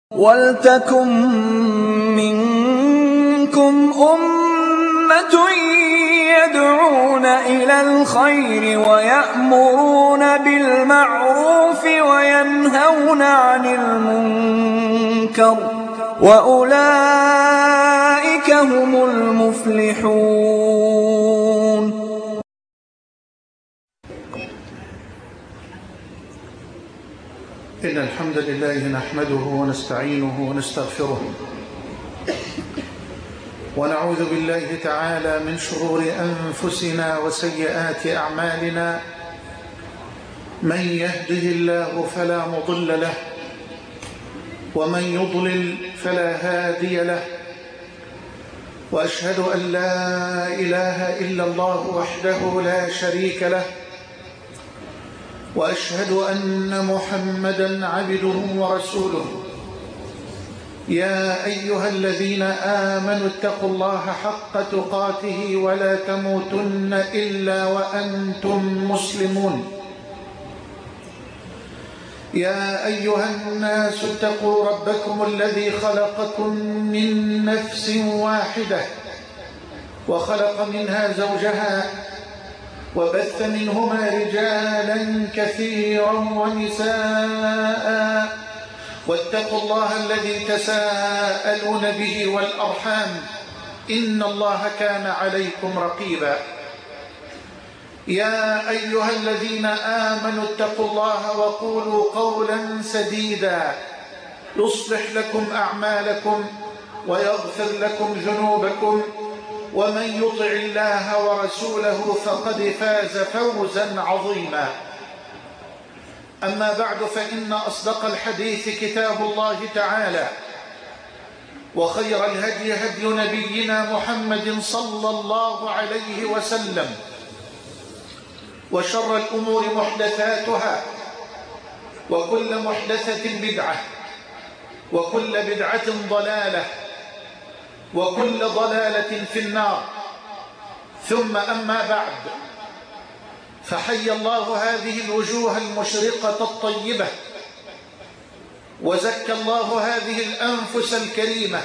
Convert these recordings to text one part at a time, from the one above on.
وَلْتَكُن مِّنكُمْ أُمَّةٌ يَدْعُونَ إِلَى الْخَيْرِ وَيَأْمُرُونَ بِالْمَعْرُوفِ وَيَنْهَوْنَ عَنِ الْمُنكَرِ ۚ وَأُولَٰئِكَ هُمُ الْمُفْلِحُونَ. إن الحمد لله نحمده ونستعينه ونستغفره، ونعوذ بالله تعالى من شرور أنفسنا وسيئات أعمالنا. من يهده الله فلا مضل له، ومن يضلل فلا هادي له، وأشهد أن لا إله إلا الله وحده لا شريك له، وأشهد أن محمدًا عبده ورسوله. يا أيها الذين آمنوا اتقوا الله حق تقاته ولا تموتن إلا وأنتم مسلمون. يا أيها الناس اتقوا ربكم الذي خلقكم من نفس واحدة، وخلق منها زوجها، وبث منهما رجالا كثيرا ونساء، واتقوا الله الذي تساءلون به والأرحام، إن الله كان عليكم رقيبا. يا أيها الذين آمنوا اتقوا الله وقولوا قولا سديدا يصلح لكم أعمالكم ويغفر لكم ذنوبكم، ومن يطع الله ورسوله فقد فاز فوزا عظيما. أما بعد، فإن أصدق الحديث كتاب الله تعالى، وخير الهدي هدي نبينا محمد صلى الله عليه وسلم، وشر الأمور محدثاتها، وكل محدثة بدعة، وكل بدعة ضلالة، وكل ضلالة في النار. ثم أما بعد، فحي الله هذه الوجوه المشرقة الطيبة، وزكى الله هذه الأنفس الكريمة،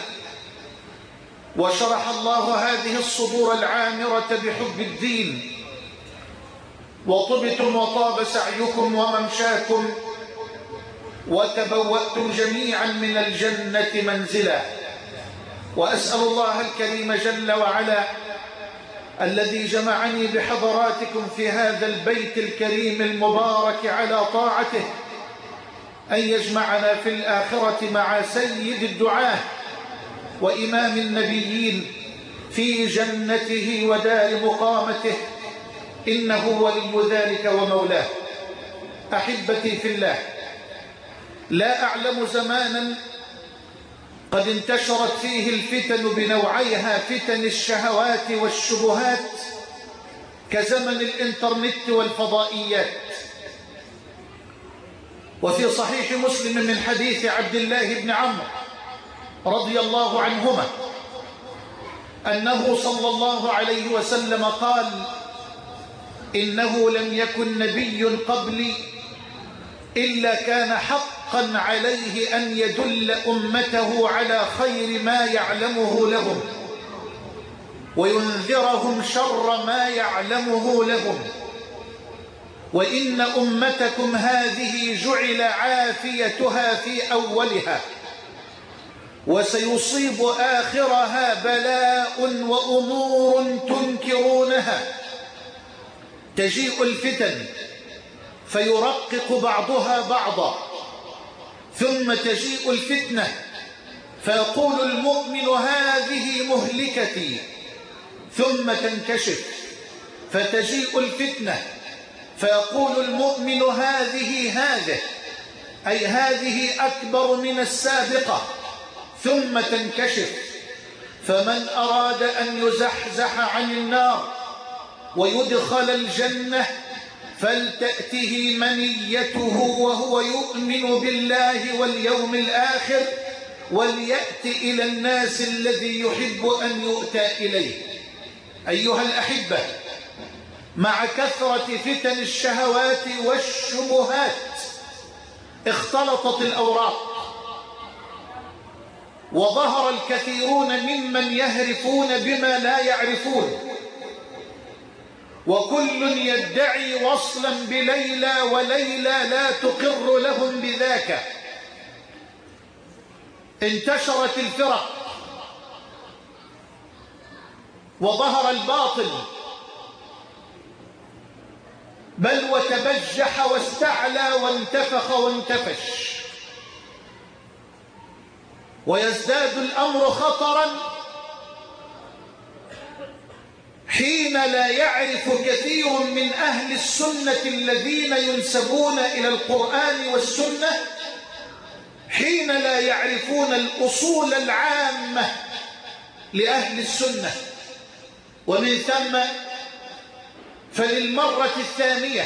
وشرح الله هذه الصدور العامرة بحب الدين، وطبتم وطاب سعيكم وممشاكم، وتبوأتم جميعا من الجنة منزلا. وأسأل الله الكريم جل وعلا الذي جمعني بحضراتكم في هذا البيت الكريم المبارك على طاعته أن يجمعنا في الآخرة مع سيد الدعاة وإمام النبيين في جنته ودار مقامته، إنه ولي ذلك ومولاه. أحبتي في الله، لا أعلم زمانا قد انتشرت فيه الفتن بنوعيها، فتن الشهوات والشبهات، كزمن الإنترنت والفضائيات. وفي صحيح مسلم من حديث عبد الله بن عمرو رضي الله عنهما أنه صلى الله عليه وسلم قال: إنه لم يكن نبي قبلي إلا كان حقا عليه أن يدل أمته على خير ما يعلمه لهم، وينذرهم شر ما يعلمه لهم. وإن أمتكم هذه جعل عافيتها في أولها، وسيصيب آخرها بلاء وأمور تنكرونها. تجيء الفتن فيرقق بعضها بعضا، ثم تجيء الفتنة فيقول المؤمن هذه مهلكتي، ثم تنكشف، فتجيء الفتنة فيقول المؤمن هذه أي هذه أكبر من السابقة، ثم تنكشف. فمن أراد أن يزحزح عن النار ويدخل الجنة فلتأته منيته وهو يؤمن بالله واليوم الآخر، وليأت إلى الناس الذي يحب أن يؤتى إليه. أيها الأحبة، مع كثرة فتن الشهوات والشبهات اختلطت الأوراق، وظهر الكثيرون ممن يهرفون بما لا يعرفون، وكل يدعي وصلا بليلى وليلى لا تقر لهم بذاك. انتشرت الفرق وظهر الباطل، بل وتبجح واستعلى وانتفخ وانتفش، ويزداد الأمر خطرا حين لا يعرف كثير من أهل السنة الذين ينسبون إلى القرآن والسنة، حين لا يعرفون الأصول العامة لأهل السنة. ومن ثم فللمرة الثانية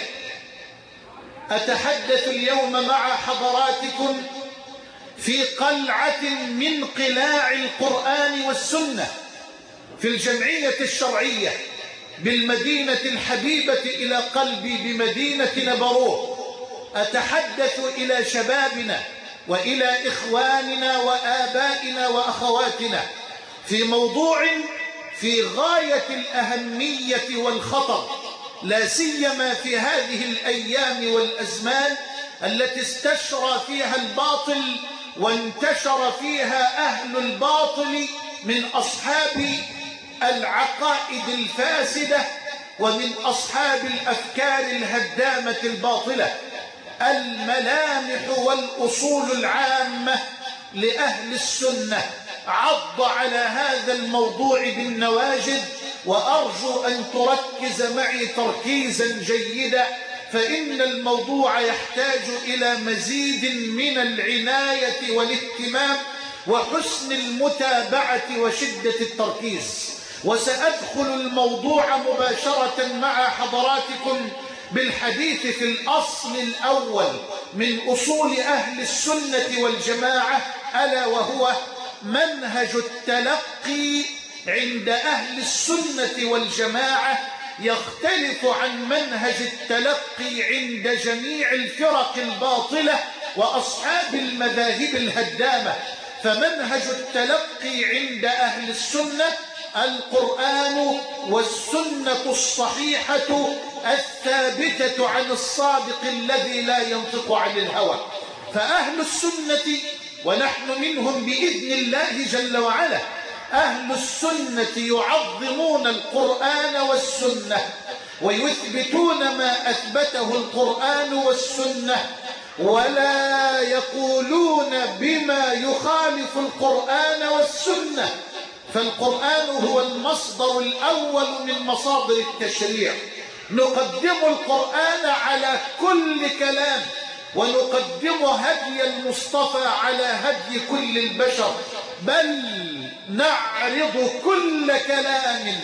أتحدث اليوم مع حضراتكم في قلعة من قلاع القرآن والسنة في الجمعية الشرعية بالمدينة الحبيبة إلى قلبي بمدينة نبروه. أتحدث إلى شبابنا وإلى إخواننا وآبائنا وأخواتنا في موضوع في غاية الأهمية والخطر، لا سيما في هذه الأيام والأزمان التي استشرى فيها الباطل وانتشر فيها أهل الباطل من أصحاب العقائد الفاسدة ومن أصحاب الأفكار الهدامة الباطلة، الملامح والأصول العامة لأهل السنة. عض على هذا الموضوع بالنواجذ، وأرجو أن تركز معي تركيزا جيدا، فإن الموضوع يحتاج إلى مزيد من العناية والاهتمام وحسن المتابعة وشدة التركيز. وسأدخل الموضوع مباشرة مع حضراتكم بالحديث في الأصل الأول من أصول أهل السنة والجماعة، ألا وهو منهج التلقي عند أهل السنة والجماعة يختلف عن منهج التلقي عند جميع الفرق الباطلة وأصحاب المذاهب الهدامة. فمنهج التلقي عند أهل السنة القرآن والسنة الصحيحة الثابتة عن الصادق الذي لا ينطق عن الهوى. فأهل السنة ونحن منهم بإذن الله جل وعلا، أهل السنة يعظمون القرآن والسنة ويثبتون ما أثبته القرآن والسنة، ولا يقولون بما يخالف القرآن والسنة. فالقرآن هو المصدر الأول من مصادر التشريع. نقدم القرآن على كل كلام، ونقدم هدي المصطفى على هدي كل البشر، بل نعرض كل كلام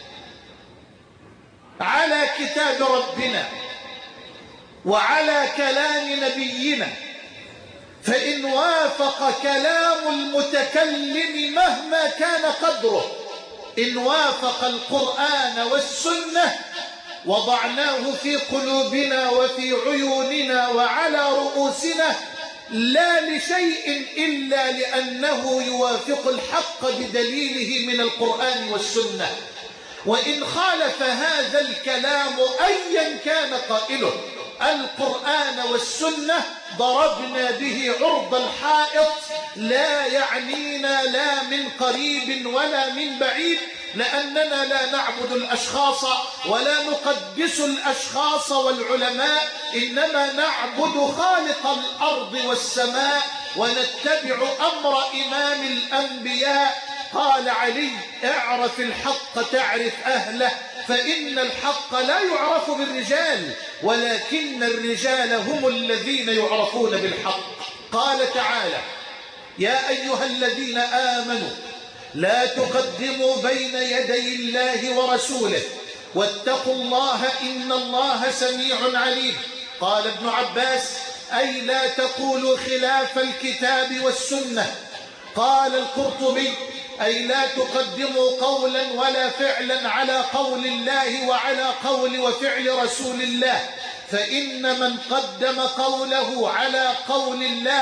على كتاب ربنا وعلى كلام نبينا، فإن وافق كلام المتكلم مهما كان قدره، إن وافق القرآن والسنة وضعناه في قلوبنا وفي عيوننا وعلى رؤوسنا، لا لشيء إلا لأنه يوافق الحق بدليله من القرآن والسنة. وإن خالف هذا الكلام أيا كان قائله القرآن والسنة ضربنا به عرض الحائط، لا يعنينا لا من قريب ولا من بعيد، لأننا لا نعبد الأشخاص ولا نقدس الأشخاص والعلماء، إنما نعبد خالق الأرض والسماء ونتبع أمر إمام الأنبياء. قال علي: اعرف الحق تعرف أهله، فإن الحق لا يعرف بالرجال ولكن الرجال هم الذين يعرفون بالحق. قال تعالى: يا أيها الذين آمنوا لا تقدموا بين يدي الله ورسوله واتقوا الله إن الله سميع عليم. قال ابن عباس: أي لا تقولوا خلاف الكتاب والسنة. قال القرطبي: أي لا تقدموا قولا ولا فعلا على قول الله وعلى قول وفعل رسول الله، فإن من قدم قوله على قول الله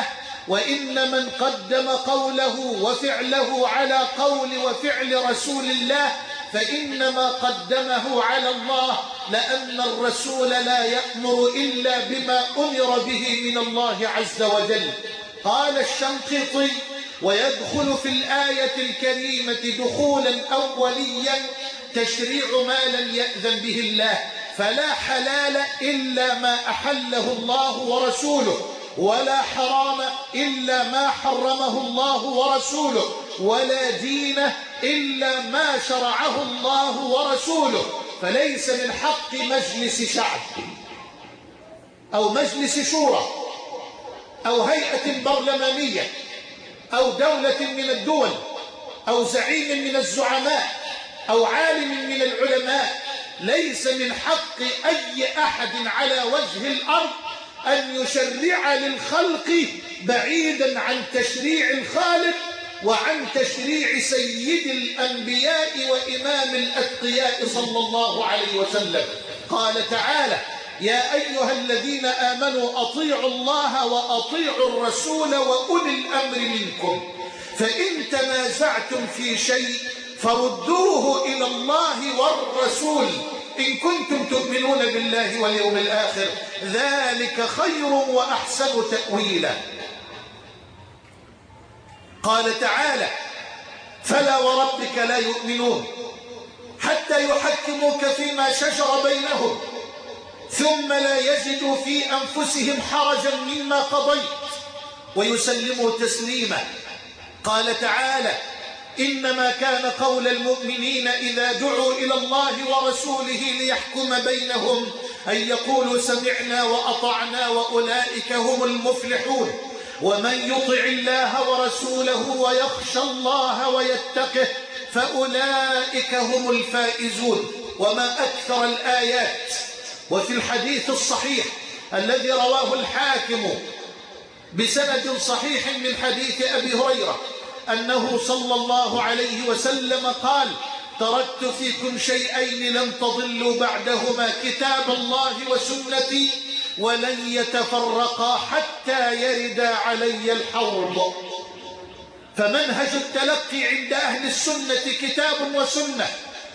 وإن من قدم قوله وفعله على قول وفعل رسول الله فإنما قدمه على الله، لأن الرسول لا يأمر إلا بما أمر به من الله عز وجل. قال الشنقيطي: ويدخل في الآية الكريمة دخولا أوليا تشريع ما لم يأذن به الله، فلا حلال إلا ما أحله الله ورسوله، ولا حرام إلا ما حرمه الله ورسوله، ولا دين إلا ما شرعه الله ورسوله. فليس من حق مجلس شعب أو مجلس شورى أو هيئة برلمانية أو دولة من الدول أو زعيم من الزعماء أو عالم من العلماء، ليس من حق أي أحد على وجه الأرض أن يشرع للخلق بعيدا عن تشريع الخالق وعن تشريع سيد الأنبياء وإمام الأتقياء صلى الله عليه وسلم. قال تعالى: يا أيها الذين آمنوا أطيعوا الله وأطيعوا الرسول وأولي الأمر منكم، فإن تنازعتم في شيء فردوه إلى الله والرسول إن كنتم تؤمنون بالله واليوم الآخر، ذلك خير وأحسن تأويلا. قال تعالى: فلا وربك لا يؤمنون حتى يحكموك فيما شجر بينهم ثم لا يجدوا في أنفسهم حرجا مما قضيت ويسلموا تسليما. قال تعالى: إنما كان قول المؤمنين إذا دعوا إلى الله ورسوله ليحكم بينهم أن يقولوا سمعنا وأطعنا وأولئك هم المفلحون. ومن يطع الله ورسوله ويخشى الله ويتقه فأولئك هم الفائزون. وما أكثر الآيات. وفي الحديث الصحيح الذي رواه الحاكم بسند صحيح من حديث أبي هريرة أنه صلى الله عليه وسلم قال: تركت فيكم شيئين لن تضلوا بعدهما، كتاب الله وسنتي، ولن يتفرقا حتى يرد علي الحوض. فمنهج التلقي عند أهل السنة كتاب وسنة،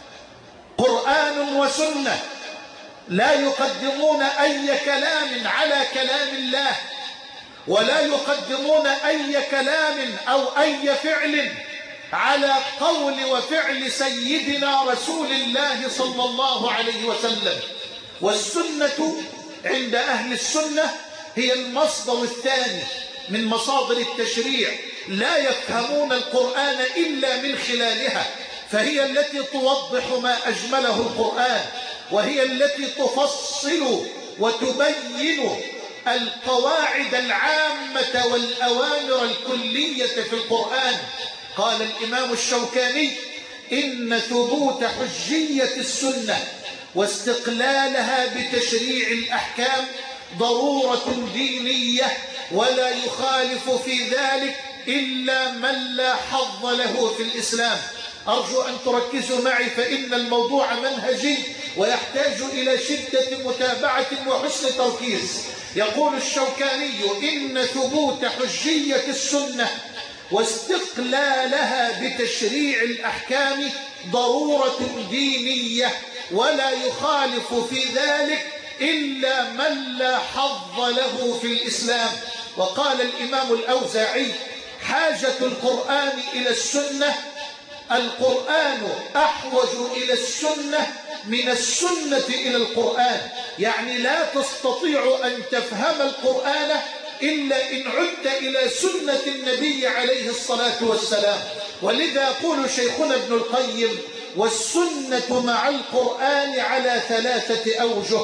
قرآن وسنة، لا يقدمون أي كلام على كلام الله، ولا يقدمون أي كلام أو أي فعل على قول وفعل سيدنا رسول الله صلى الله عليه وسلم. والسنة عند أهل السنة هي المصدر الثاني من مصادر التشريع، لا يفهمون القرآن إلا من خلالها، فهي التي توضح ما أجمله القرآن، وهي التي تفصل وتبين القواعد العامة والأوامر الكلية في القرآن. قال الإمام الشوكاني: إن ثبوت حجية السنة واستقلالها بتشريع الأحكام ضرورة دينية، ولا يخالف في ذلك إلا من لا حظ له في الإسلام. أرجو أن تركزوا معي فإن الموضوع منهجي ويحتاج إلى شدة متابعة وحسن تركيز. يقول الشوكاني: إن ثبوت حجية السنة واستقلالها بتشريع الأحكام ضرورة دينية، ولا يخالف في ذلك إلا من لا حظ له في الإسلام. وقال الإمام الأوزاعي: حاجة القرآن إلى السنة، القرآن أحوج إلى السنة من السنة إلى القرآن، يعني لا تستطيع أن تفهم القرآن إلا إن عدت إلى سنة النبي عليه الصلاة والسلام. ولذا يقول شيخنا ابن القيم: والسنة مع القرآن على 3 أوجه.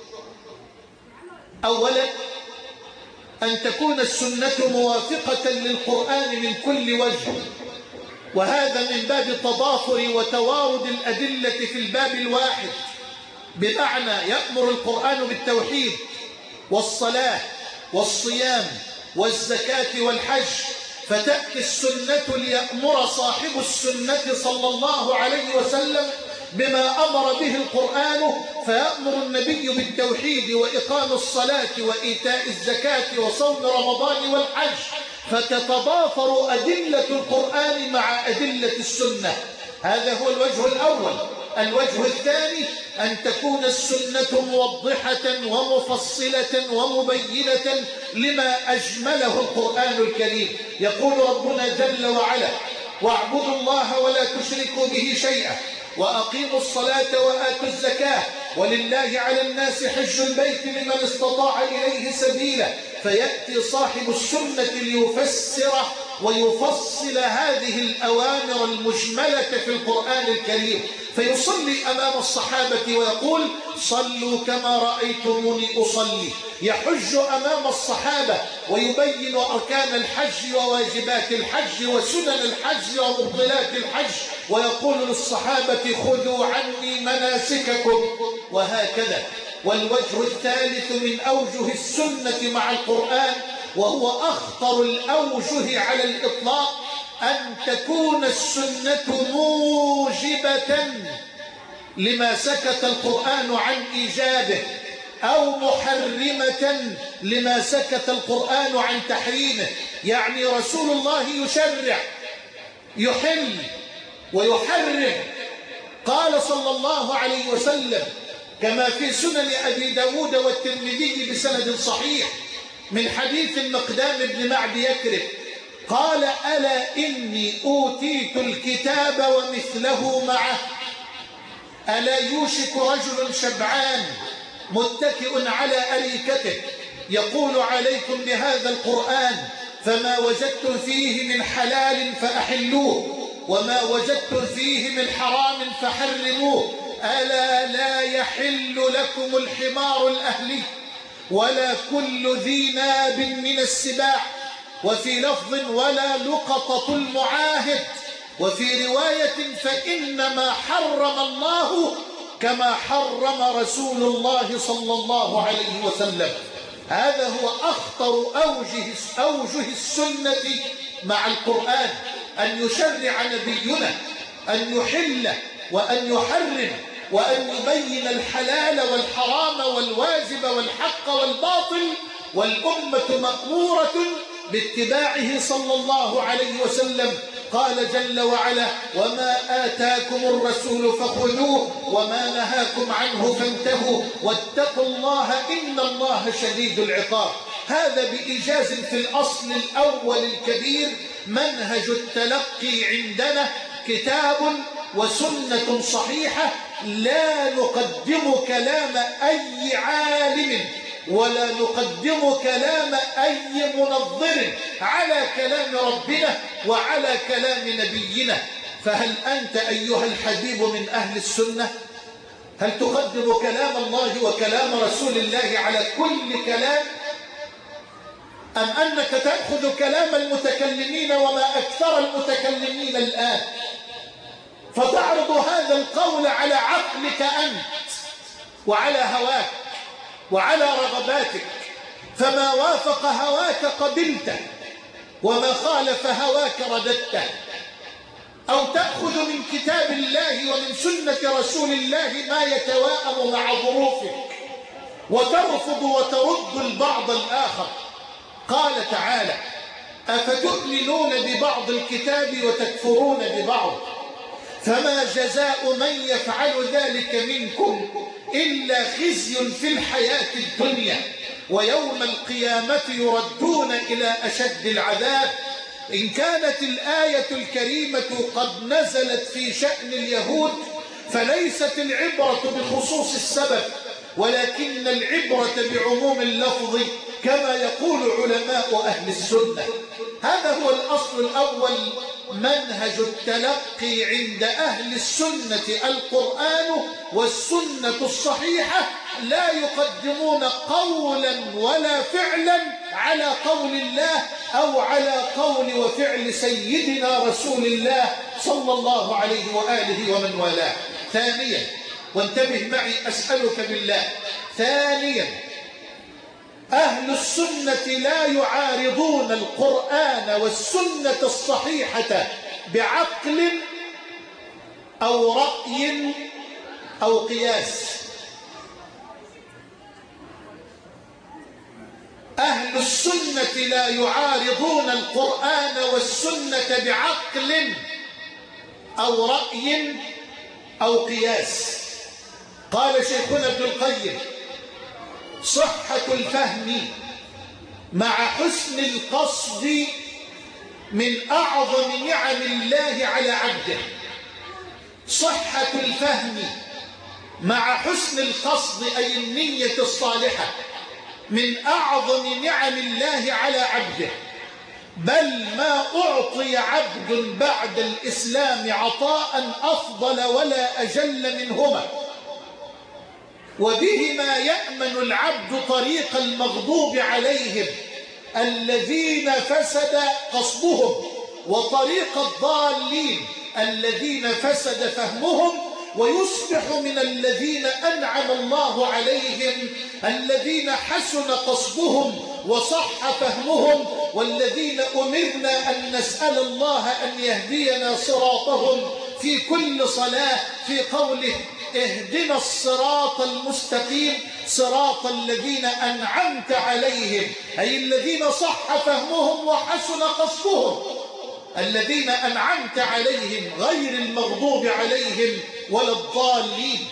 أولا، أن تكون السنة موافقة للقرآن من كل وجه، وهذا من باب التضافر وتوارد الأدلة في الباب الواحد، بمعنى يأمر القرآن بالتوحيد والصلاة والصيام والزكاة والحج، فتأتي السنة ليأمر صاحب السنة صلى الله عليه وسلم بما أمر به القرآن، فيأمر النبي بالتوحيد وإقام الصلاة وإيتاء الزكاة وصوم رمضان والحج، فتتضافر أدلة القرآن مع أدلة السنة. هذا هو الوجه الأول. الوجه الثاني أن تكون السنة موضحة ومفصلة ومبينة لما أجمله القرآن الكريم. يقول ربنا جل وعلا: واعبدوا الله ولا تشركوا به شيئا وأقيموا الصلاة وآتوا الزكاة ولله على الناس حج البيت لمن استطاع إليه سبيلا. فيأتي صاحب السنة ليفسر ويفصل هذه الأوامر المجملة في القرآن الكريم، فيصلي أمام الصحابة ويقول: صلوا كما رأيتموني أصلي. يحج أمام الصحابة ويبين أركان الحج وواجبات الحج وسنن الحج ومبطلات الحج، ويقول للصحابة: خذوا عني مناسككم، وهكذا. والوجه الثالث من أوجه السنة مع القرآن، وهو أخطر الأوجه على الإطلاق، أن تكون السنة موجبة لما سكت القرآن عن إيجابه، أو محرمة لما سكت القرآن عن تحريمه. يعني رسول الله يشرع، يحل ويحرم. قال صلى الله عليه وسلم كما في سنن أبي داود والترمذي بسند صحيح من حديث المقدام بن معد يكرب قال: ألا إني أوتيت الكتاب ومثله معه. ألا يوشك رجل شبعان متكئ على أريكته يقول: عليكم بهذا القرآن، فما وجدتم فيه من حلال فأحلوه، وما وجدتم فيه من حرام فحرموه. ألا لا يحل لكم الحمار الأهلي ولا كل ذي ناب من السباع، وفي لفظ: ولا لقطة المعاهد، وفي رواية: فإنما حرم الله كما حرم رسول الله صلى الله عليه وسلم. هذا هو أخطر أوجه السنة مع القرآن، أن يشرع نبينا، أن يحل وأن يحرم، وأن يبين الحلال والحرام والواجب والحق والباطل، والأمة مأمورة باتباعه صلى الله عليه وسلم. قال جل وعلا: وما آتاكم الرسول فخذوه وما نهاكم عنه فانتهوا واتقوا الله إن الله شديد العقاب. هذا بإيجاز في الأصل الأول الكبير. منهج التلقي عندنا كتاب وسنة صحيحة، لا نقدم كلام أي عالم ولا نقدم كلام أي منظر على كلام ربنا وعلى كلام نبينا. فهل أنت أيها الحبيب من أهل السنة؟ هل تقدم كلام الله وكلام رسول الله على كل كلام، أم أنك تأخذ كلام المتكلمين وما أكثر المتكلمين الآن فتعرض هذا القول على عقلك أنت وعلى هواك وعلى رغباتك، فما وافق هواك قبلته وما خالف هواك رددته؟ أو تأخذ من كتاب الله ومن سنة رسول الله ما يتواءم مع ظروفك وترفض وترد البعض الآخر؟ قال تعالى: أفتؤمنون ببعض الكتاب وتكفرون ببعض، فما جزاء من يفعل ذلك منكم إلا خزي في الحياة الدنيا ويوم القيامة يردون إلى أشد العذاب. إن كانت الآية الكريمة قد نزلت في شأن اليهود فليست العبرة بخصوص السبب، ولكن العبرة بعموم اللفظ كما يقول علماء أهل السنة. هذا هو الأصل الأول. منهج التلقي عند أهل السنة القرآن والسنة الصحيحة، لا يقدمون قولا ولا فعلا على قول الله أو على قول وفعل سيدنا رسول الله صلى الله عليه وآله ومن والاه. ثانيا، وانتبه معي أسألك بالله، ثانيا، أهل السنة لا يعارضون القرآن والسنة الصحيحة بعقل أو رأي أو قياس. أهل السنة لا يعارضون القرآن والسنة بعقل أو رأي أو قياس. قال شيخنا ابن القيم: صحة الفهم مع حسن القصد من أعظم نعم الله على عبده. صحة الفهم مع حسن القصد أي النية الصالحة من أعظم نعم الله على عبده، بل ما أعطي عبد بعد الإسلام عطاء أفضل ولا أجل منهما، وبهما يأمن العبد طريق المغضوب عليهم الذين فسد قصدهم، وطريق الضالين الذين فسد فهمهم، ويصبح من الذين أنعم الله عليهم الذين حسن قصدهم وصح فهمهم، والذين أمرنا أن نسأل الله أن يهدينا صراطهم في كل صلاة، في قوله: اهدنا الصراط المستقيم صراط الذين أنعمت عليهم، أي الذين صح فهمهم وحسن قصدهم، الذين أنعمت عليهم غير المغضوب عليهم ولا الضالين.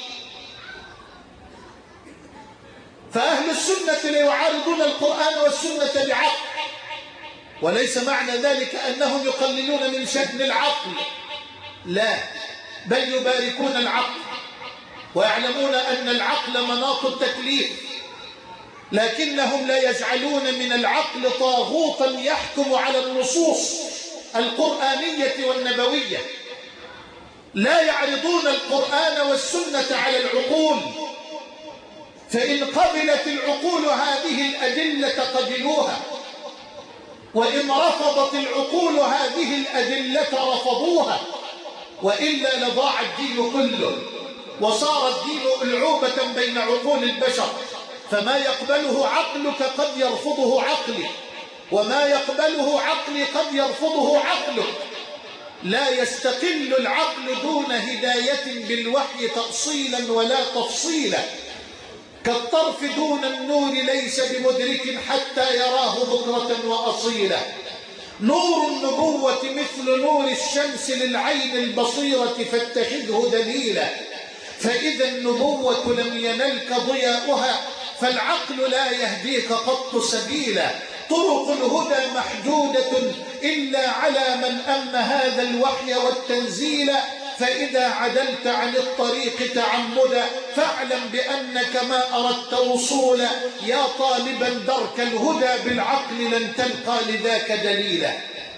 فأهل السنة لا يعارضون القرآن والسنة بعقل، وليس معنى ذلك أنهم يقللون من شأن العقل، لا، بل يباركون العقل ويعلمون أن العقل مناط التكليف، لكنهم لا يجعلون من العقل طاغوتا يحكم على النصوص القرآنية والنبوية. لا يعرضون القرآن والسنة على العقول، فإن قبلت العقول هذه الأدلة قبلوها، وإن رفضت العقول هذه الأدلة رفضوها، وإلا لضاع الدين كله وصار الدين ألعوبة بين عقول البشر، فما يقبله عقلك قد يرفضه عقلي، وما يقبله عقلي قد يرفضه عقلك. لا يستقل العقل دون هداية بالوحي تأصيلا ولا تفصيلا، كالطرف دون النور ليس بمدرك حتى يراه بكرة وأصيلا. نور النبوة مثل نور الشمس للعين البصيرة فاتخذه دليلا، فإذا النبوة لم ينلك ضياؤها فالعقل لا يهديك قط سبيلا. طرق الهدى محدودة إلا على من أم هذا الوحي والتنزيل، فإذا عدلت عن الطريق تعمدا فاعلم بأنك ما أردت وصولا. يا طالبا درك الهدى بالعقل لن تلقى لذاك دليلا.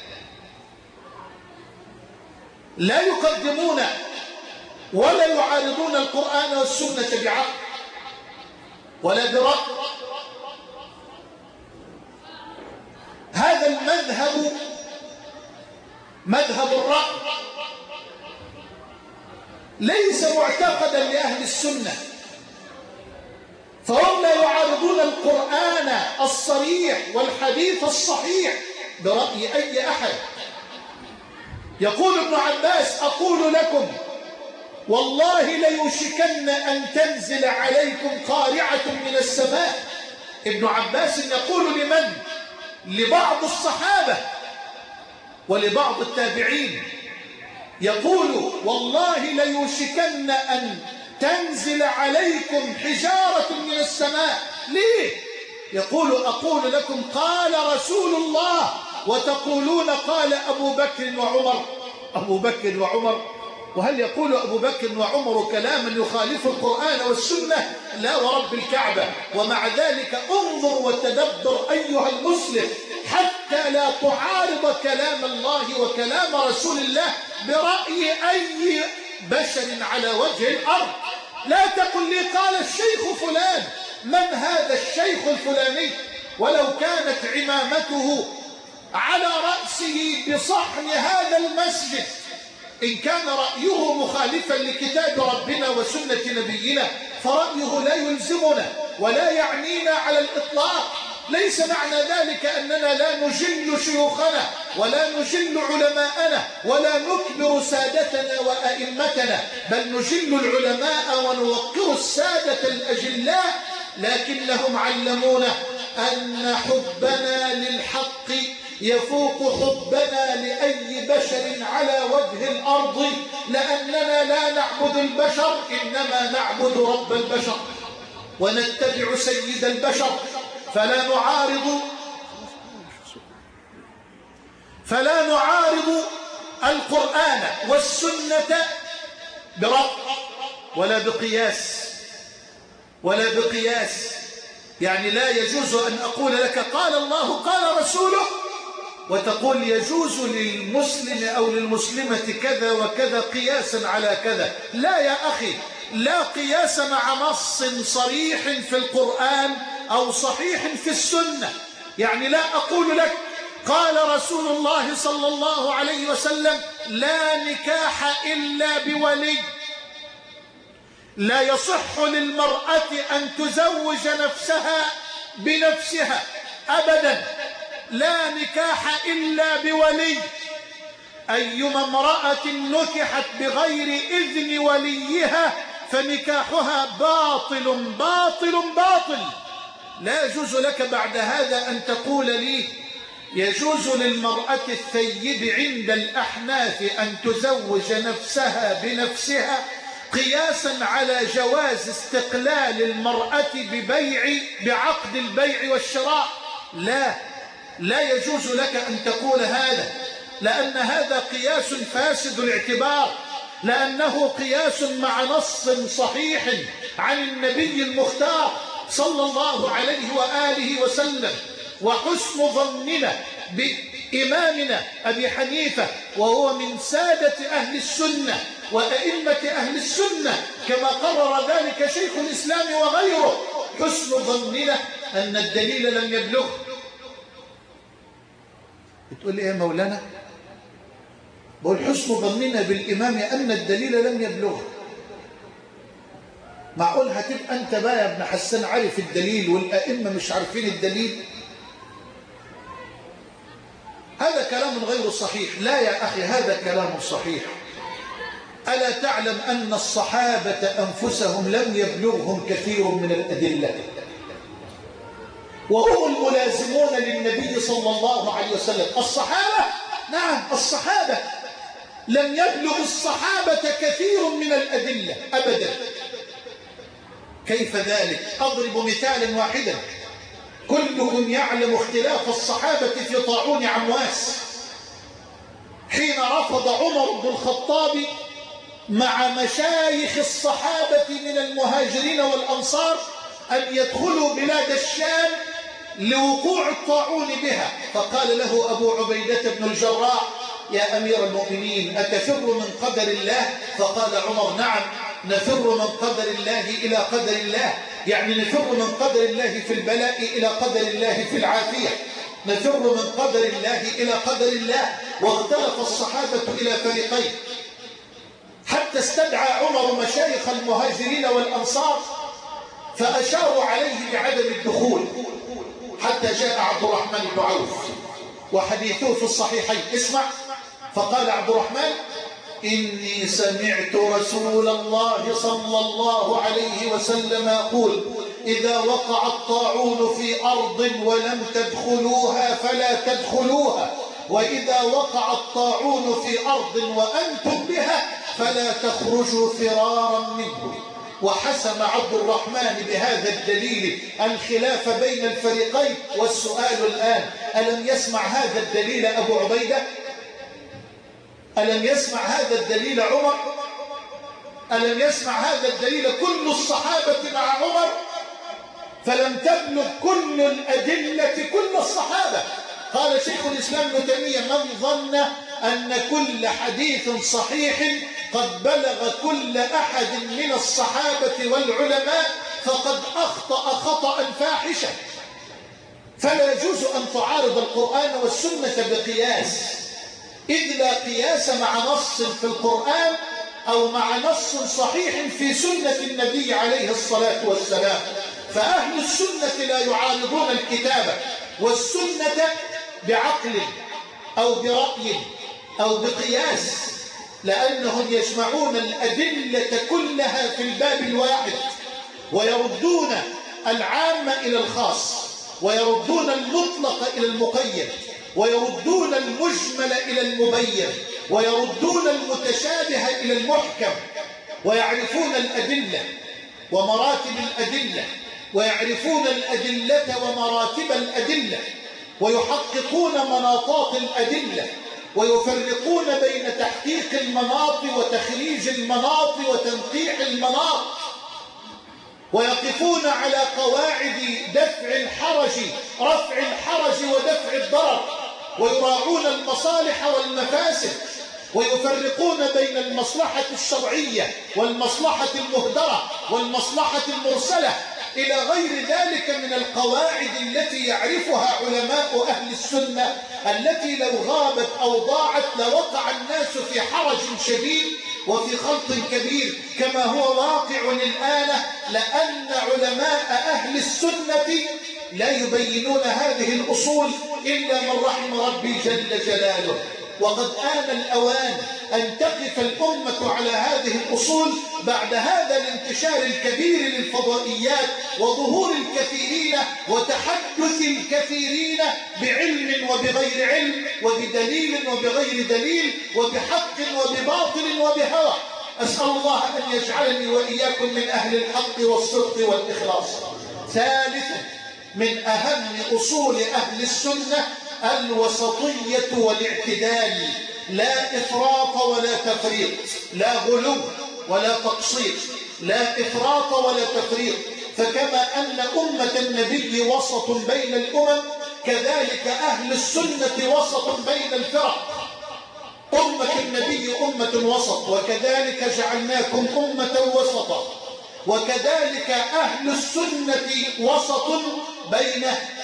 لا يقدمون ولا يعارضون القرآن والسنة بعقل ولا برأي. هذا المذهب مذهب الرأي ليس معتقدا لأهل السنة، فهم لا يعارضون القرآن الصريح والحديث الصحيح برأي أي أحد. يقول ابن عباس: أقول لكم والله ليوشكن أن تنزل عليكم قارعة من السماء. ابن عباس يقول لمن؟ لبعض الصحابة ولبعض التابعين، يقول: والله ليوشكن أن تنزل عليكم حجارة من السماء. ليه؟ يقول: أقول لكم قال رسول الله وتقولون قال أبو بكر وعمر. أبو بكر وعمر؟ وهل يقول أبو بكر وعمر كلاما يخالف القرآن والسنة؟ لا ورب الكعبة. ومع ذلك انظر وتدبر أيها المسلم حتى لا تعارض كلام الله وكلام رسول الله برأي أي بشر على وجه الأرض. لا تقل لي قال الشيخ فلان. من هذا الشيخ الفلاني؟ ولو كانت عمامته على رأسه بصحن هذا المسجد، إن كان رأيه مخالفا لكتاب ربنا وسنة نبينا فرأيه لا يلزمنا ولا يعنينا على الإطلاق، ليس معنى ذلك أننا لا نجل شيوخنا ولا نجل علماءنا ولا نكبر سادتنا وأئمتنا، بل نجل العلماء ونوقر السادة الأجلاء، لكنهم علمونا أن حبنا للحق يفوق حبنا لأي بشر على وجه الأرض، لأننا لا نعبد البشر إنما نعبد رب البشر ونتبع سيد البشر، فلا نعارض القرآن والسنة برأي ولا بقياس. يعني لا يجوز أن أقول لك قال الله قال رسوله وتقول يجوز للمسلم أو للمسلمة كذا وكذا قياسا على كذا. لا يا أخي، لا قياس مع نص صريح في القرآن أو صحيح في السنة. يعني لا أقول لك قال رسول الله صلى الله عليه وسلم لا نكاح إلا بولي، لا يصح للمرأة أن تزوج نفسها بنفسها أبدا، لا نكاح إلا بولي. أيما امرأة نكحت بغير إذن وليها فنكاحها باطل باطل باطل. لا يجوز لك بعد هذا أن تقول لي يجوز للمرأة الثيب عند الأحناف أن تزوج نفسها بنفسها قياسا على جواز استقلال المرأة بعقد البيع والشراء. لا يجوز لك أن تقول هذا، لأن هذا قياس فاسد الاعتبار، لأنه قياس مع نص صحيح عن النبي المختار صلى الله عليه وآله وسلم. وحسن ظننا بإمامنا أبي حنيفة وهو من سادة أهل السنة وأئمة أهل السنة كما قرر ذلك شيخ الإسلام وغيره، حسن ظننا أن الدليل لم يبلغ. بتقول لي يا مولانا؟ بقول حسن ظننا بالإمام أن الدليل لم يبلغ. معقول هتبقى أنت بقى يا ابن حسان عارف الدليل والأئمة مش عارفين الدليل؟ هذا كلام غير صحيح. لا يا أخي، هذا كلام صحيح. ألا تعلم أن الصحابة أنفسهم لم يبلغهم كثير من الأدلة، وهم الملازمون للنبي صلى الله عليه وسلم. الصحابة، نعم الصحابة، لم يبلغ الصحابة كثير من الأدلة أبدا. كيف ذلك؟ أضرب مثالا واحدا. كلكم يعلم اختلاف الصحابة في طاعون عمواس، حين رفض عمر بن الخطاب مع مشايخ الصحابة من المهاجرين والأنصار أن يدخلوا بلاد الشام لوقوع الطاعون بها، فقال له أبو عبيدة بن الجراح يا أمير المؤمنين أتفر من قدر الله؟ فقال عمر نعم، نفر من قدر الله إلى قدر الله، يعني نفر من قدر الله في البلاء إلى قدر الله في العافية، نفر من قدر الله إلى قدر الله. واختلف الصحابة إلى فريقين حتى استدعى عمر مشايخ المهاجرين والأنصار فأشاروا عليه بعدم الدخول، حتى جاء عبد الرحمن بن عوف وحديثه في الصحيحين. اسمع، فقال عبد الرحمن إني سمعت رسول الله صلى الله عليه وسلم يقول إذا وقع الطاعون في أرض ولم تدخلوها فلا تدخلوها، وإذا وقع الطاعون في أرض وأنتم بها فلا تخرجوا فرارا منه. وحسم عبد الرحمن بهذا الدليل الخلاف بين الفريقين. والسؤال الآن، ألم يسمع هذا الدليل أبو عبيدة؟ ألم يسمع هذا الدليل عمر؟ ألم يسمع هذا الدليل كل الصحابة مع عمر؟ فلم تبلغ كل الأدلة كل الصحابة. قال شيخ الإسلام ابن تيمية من ظن أن كل حديث صحيح قد بلغ كل أحد من الصحابة والعلماء فقد أخطأ خطأ فاحشا. فلا يجوز أن تعارض القرآن والسنة بقياس، إذ لا قياس مع نص في القرآن أو مع نص صحيح في سنة النبي عليه الصلاة والسلام. فأهل السنة لا يعارضون الكتاب والسنة بعقل أو برأي أو بقياس، لأنهم يجمعون الأدلة كلها في الباب الواحد، ويردون العام إلى الخاص، ويردون المطلق إلى المقيد، ويردون المجمل إلى المبين، ويردون المتشابه إلى المحكم، ويعرفون الأدلة ومراتب الأدلة، ويعرفون الأدلة ومراتب الأدلة، ويحققون مناطات الأدلة، ويفرقون بين تحقيق المناط وتخريج المناط وتنقيح المناط، ويقفون على قواعد دفع الحرج، رفع الحرج ودفع الضرر، ويراعون المصالح والمفاسد، ويفرقون بين المصلحة الشرعية والمصلحة المهدرة والمصلحة المرسلة إلى غير ذلك من القواعد التي يعرفها علماء أهل السنة، التي لو غابت أو ضاعت لوقع الناس في حرج شديد وفي خلط كبير كما هو واقع الآن، لأن علماء أهل السنة لا يبينون هذه الأصول إلا من رحم ربي جل جلاله. وقد آن الأوان أن تقف الأمة على هذه الأصول بعد هذا الانتشار الكبير للفضائيات وظهور الكثيرين وتحدث الكثيرين بعلم وبغير علم، وبدليل وبغير دليل، وبحق وبباطل وبهوى. أسأل الله أن يجعلني وإياكم من أهل الحق والصدق والإخلاص. ثالثا، من أهم أصول أهل السنة الوسطية والاعتدال، لا إفراط ولا تفريط، لا غلو ولا تقصير، لا إفراط ولا تفريط. فكما أن أمة النبي وسط بين الأمم، كذلك أهل السنة وسط بين الفرق. أمة النبي أمة وسط، وكذلك جعلناكم أمة وسطا، وكذلك أهل السنة وسط بين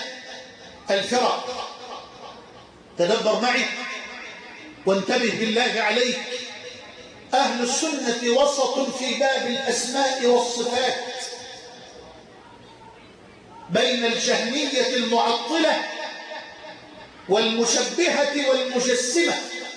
الفرق. تدبر معي وانتبه بالله عليك. أهل السنة وسط في باب الأسماء والصفات بين الجهمية المعطلة والمشبهة والمجسمة،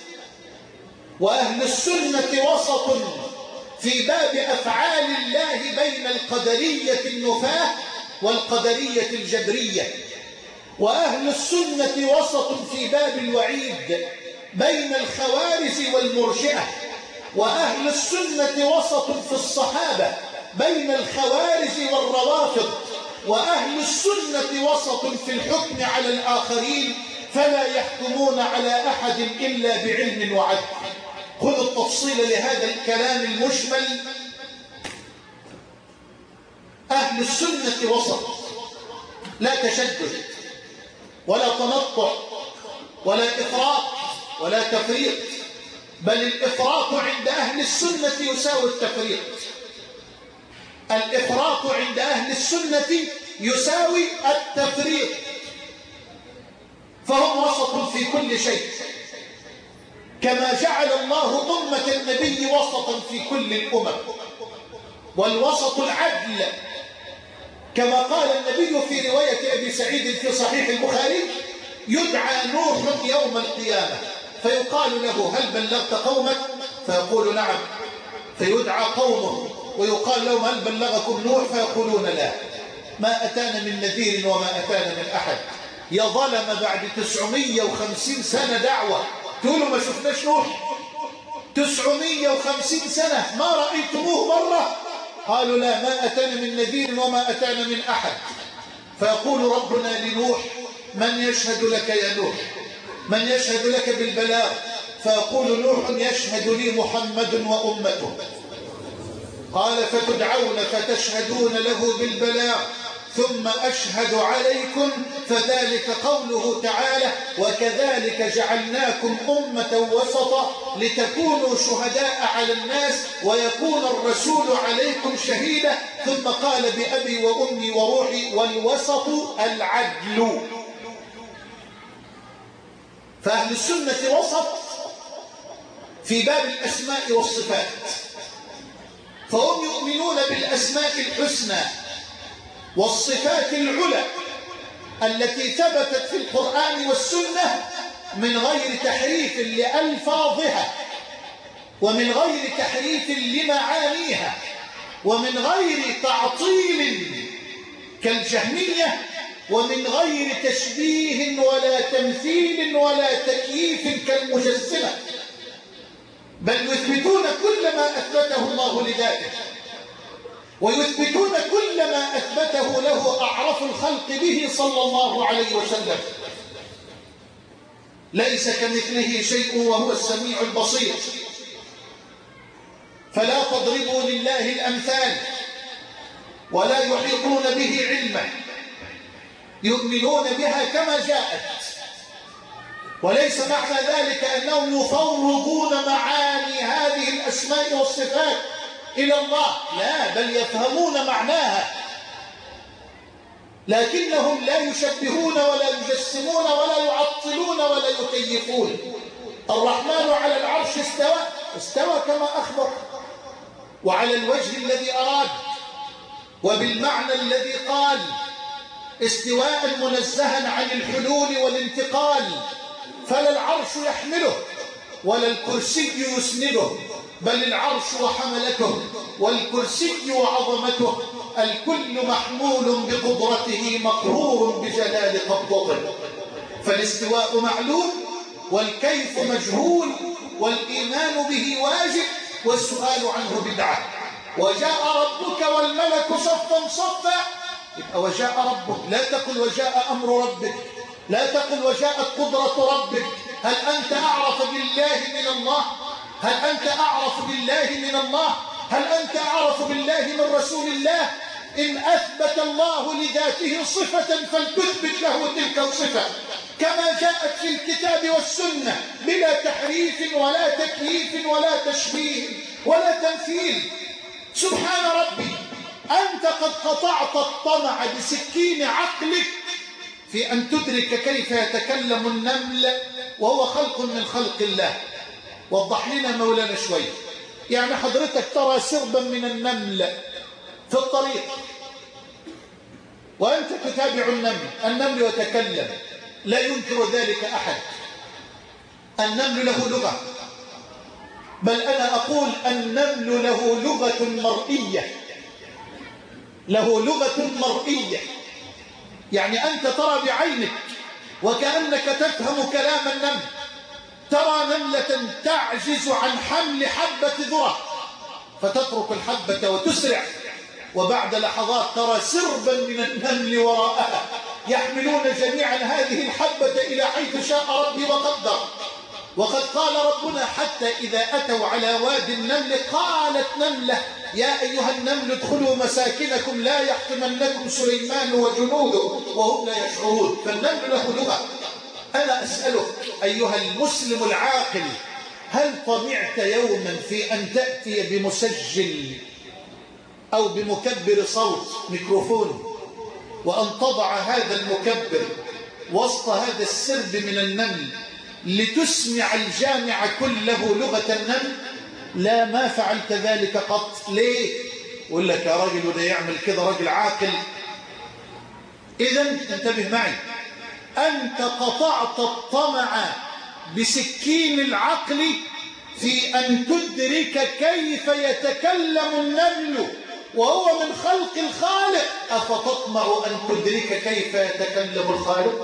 وأهل السنة وسط في باب أفعال الله بين القدرية النفاة والقدرية الجبرية، وأهل السنة وسط في باب الوعيد بين الخوارج والمرجئة، وأهل السنة وسط في الصحابة بين الخوارج والروافض، وأهل السنة وسط في الحكم على الآخرين، فلا يحكمون على أحد إلا بعلم وعدل. خذوا التفصيل لهذا الكلام المجمل. أهل السنة وسط، لا تشدد ولا تنطع ولا إفراط ولا تفريط، بل الإفراط عند أهل السنة يساوي التفريط. الإفراط عند أهل السنة يساوي التفريط، فهم وسط في كل شيء، كما جعل الله أمة النبي وسطا في كل الأمم. والوسط العدل، كما قال النبي في رواية أبي سعيد في صحيح البخاري: يدعى نوح يوم القيامة فيقال له: هل بلغت قومك؟ فيقول: نعم. فيدعى قومه ويقال لهم: هل بلغكم نوح؟ فيقولون: لا، ما أتانا من نذير وما أتانا من أحد. يا ظلم، بعد 950 سنة دعوة تقولوا ما شفناش نوح؟ 950 سنة ما رأيتموه مرة؟ قالوا: لا، ما أتانا من نذير وما أتانا من أحد. فيقول ربنا لنوح: من يشهد لك يا نوح؟ من يشهد لك بالبلاغ؟ فيقول نوح: يشهد لي محمد وأمته. قال: فتدعون فتشهدون له بالبلاغ ثم أشهد عليكم، فذلك قوله تعالى: وكذلك جعلناكم أمة وسطا لتكونوا شهداء على الناس ويكون الرسول عليكم شهيدا. ثم قال: بأبي وأمي وروحي. والوسط العدل. فأهل السنة وسط في باب الأسماء والصفات، فهم يؤمنون بالأسماء الحسنى والصفات العلى التي ثبتت في القرآن والسنة من غير تحريف لألفاظها، ومن غير تحريف لمعانيها، ومن غير تعطيل كالجهمية، ومن غير تشبيه ولا تمثيل ولا تكييف كالمجسمة، بل يثبتون كل ما أثبته الله لذاته، ويثبتون كل ما أثبته له أعرف الخلق به صلى الله عليه وسلم. ليس كمثله شيء وهو السميع البصير. فلا تضربوا لله الأمثال ولا يحيطون به علما، يؤمنون بها كما جاءت، وليس معنى ذلك أنهم يفوضون معاني هذه الأسماء والصفات إلى الله، لا، بل يفهمون معناها، لكنهم لا يشبهون ولا يجسمون ولا يعطلون ولا يكيفون. الرحمن على العرش استوى كما أخبر، وعلى الوجه الذي أراد، وبالمعنى الذي قال، استواء منزها عن الحلول والانتقال، فلا العرش يحمله ولا الكرسي يسنده، بل العرش وحملته والكرسي وعظمته، الكل محمول بقدرته مقرور بجلال قبضته. فالاستواء معلوم والكيف مجهول، والإيمان به واجب والسؤال عنه بدعة. وجاء ربك والملك صفا صفا، يبقى وجاء ربك، لا تقل وجاء أمر ربك، لا تقل وجاءت قدرة ربك. هل أنت أعرف بالله من الله؟ هل أنت أعرف بالله من الله؟ هل أنت أعرف بالله من رسول الله؟ إن أثبت الله لذاته صفة فلتثبت له تلك الصفة كما جاءت في الكتاب والسنة، بلا تحريف ولا تكييف ولا تشبيه ولا تمثيل. سبحان ربي، أنت قد قطعت الطمع بسكين عقلك في أن تدرك كيف يتكلم النمل وهو خلق من خلق الله. وضح لنا مولانا شوي، يعني حضرتك ترى سربا من النمل في الطريق وأنت تتابع النمل يتكلم، لا ينكر ذلك أحد. النمل له لغة، بل أنا أقول النمل له لغة مرئية، له لغة مرئية، يعني أنت ترى بعينك وكأنك تفهم كلام النمل. ترى نملة تعجز عن حمل حبة ذرة فتترك الحبة وتسرع، وبعد لحظات ترى سربا من النمل وراءها يحملون جميعا هذه الحبة إلى حيث شاء ربي وقدر. وقد قال ربنا حتى إذا أتوا على وادي النمل قالت نملة يا أيها النمل ادخلوا مساكنكم لا يحطمنكم سليمان وجنوده وهم لا يشعرون. فالنمل له لغة. أنا أسألك أيها المسلم العاقل، هل طمعت يوما في أن تأتي بمسجل أو بمكبر صوت ميكروفون وأن تضع هذا المكبر وسط هذا السرب من النمل لتسمع الجامع كله لغة النمل؟ لا، ما فعلت ذلك قط. ليه؟ يقول لك يا راجل وده يعمل كده راجل عاقل. إذن انتبه معي، أنت قطعت الطمع بسكين العقل في أن تدرك كيف يتكلم النمل وهو من خلق الخالق. أفتطمع أن تدرك كيف يتكلم الخالق؟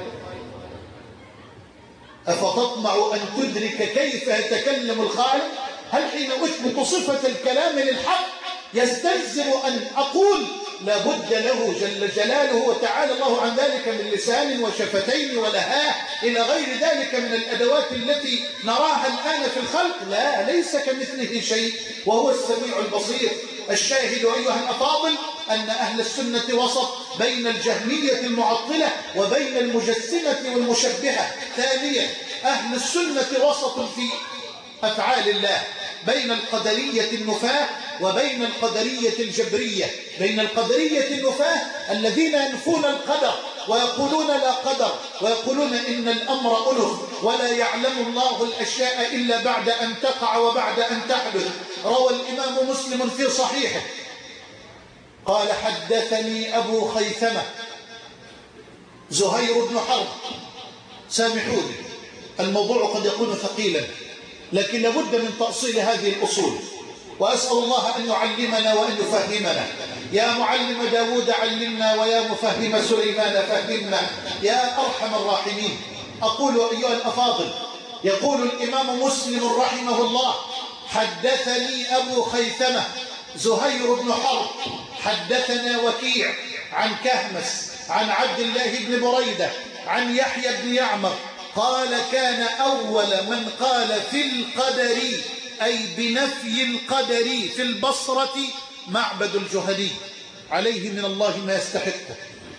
أفتطمع أن تدرك كيف يتكلم الخالق؟ هل حين أثبت صفة الكلام للحق يستلزم أن أقول لابد له جل جلاله وتعالى الله عن ذلك من لسان وشفتين ولهاه إلى غير ذلك من الأدوات التي نراها الآن في الخلق؟ لا، ليس كمثله شيء وهو السميع البصير. الشاهد أيها الأفاضل أن أهل السنة وسط بين الجهمية المعطلة وبين المجسمة والمشبهة. ثانيا، أهل السنة وسط في أفعال الله بين القدرية النفاة وبين القدرية الجبرية. بين القدرية النفاة الذين ينفون القدر ويقولون لا قدر، ويقولون إن الأمر أنف ولا يعلم الله الأشياء إلا بعد أن تقع وبعد أن تحدث. روى الإمام مسلم في صحيحه قال حدثني أبو خيثمة زهير بن حرب. سامحوني الموضوع قد يكون ثقيلا، لكن لابد من تأصيل هذه الأصول، وأسأل الله أن يعلمنا وأن يفهمنا. يا معلم داود علمنا، ويا مفهم سليمان فهمنا، يا أرحم الراحمين. أقول أيها الأفاضل، يقول الإمام مسلم رحمه الله: حدثني أبو خيثمة زهير بن حرب حدثنا وكيع عن كهمس عن عبد الله بن بريدة عن يحيى بن يعمر قال: كان أول من قال في القدر، أي بنفي القدر، في البصرة معبد الجهني عليه من الله ما يستحقه.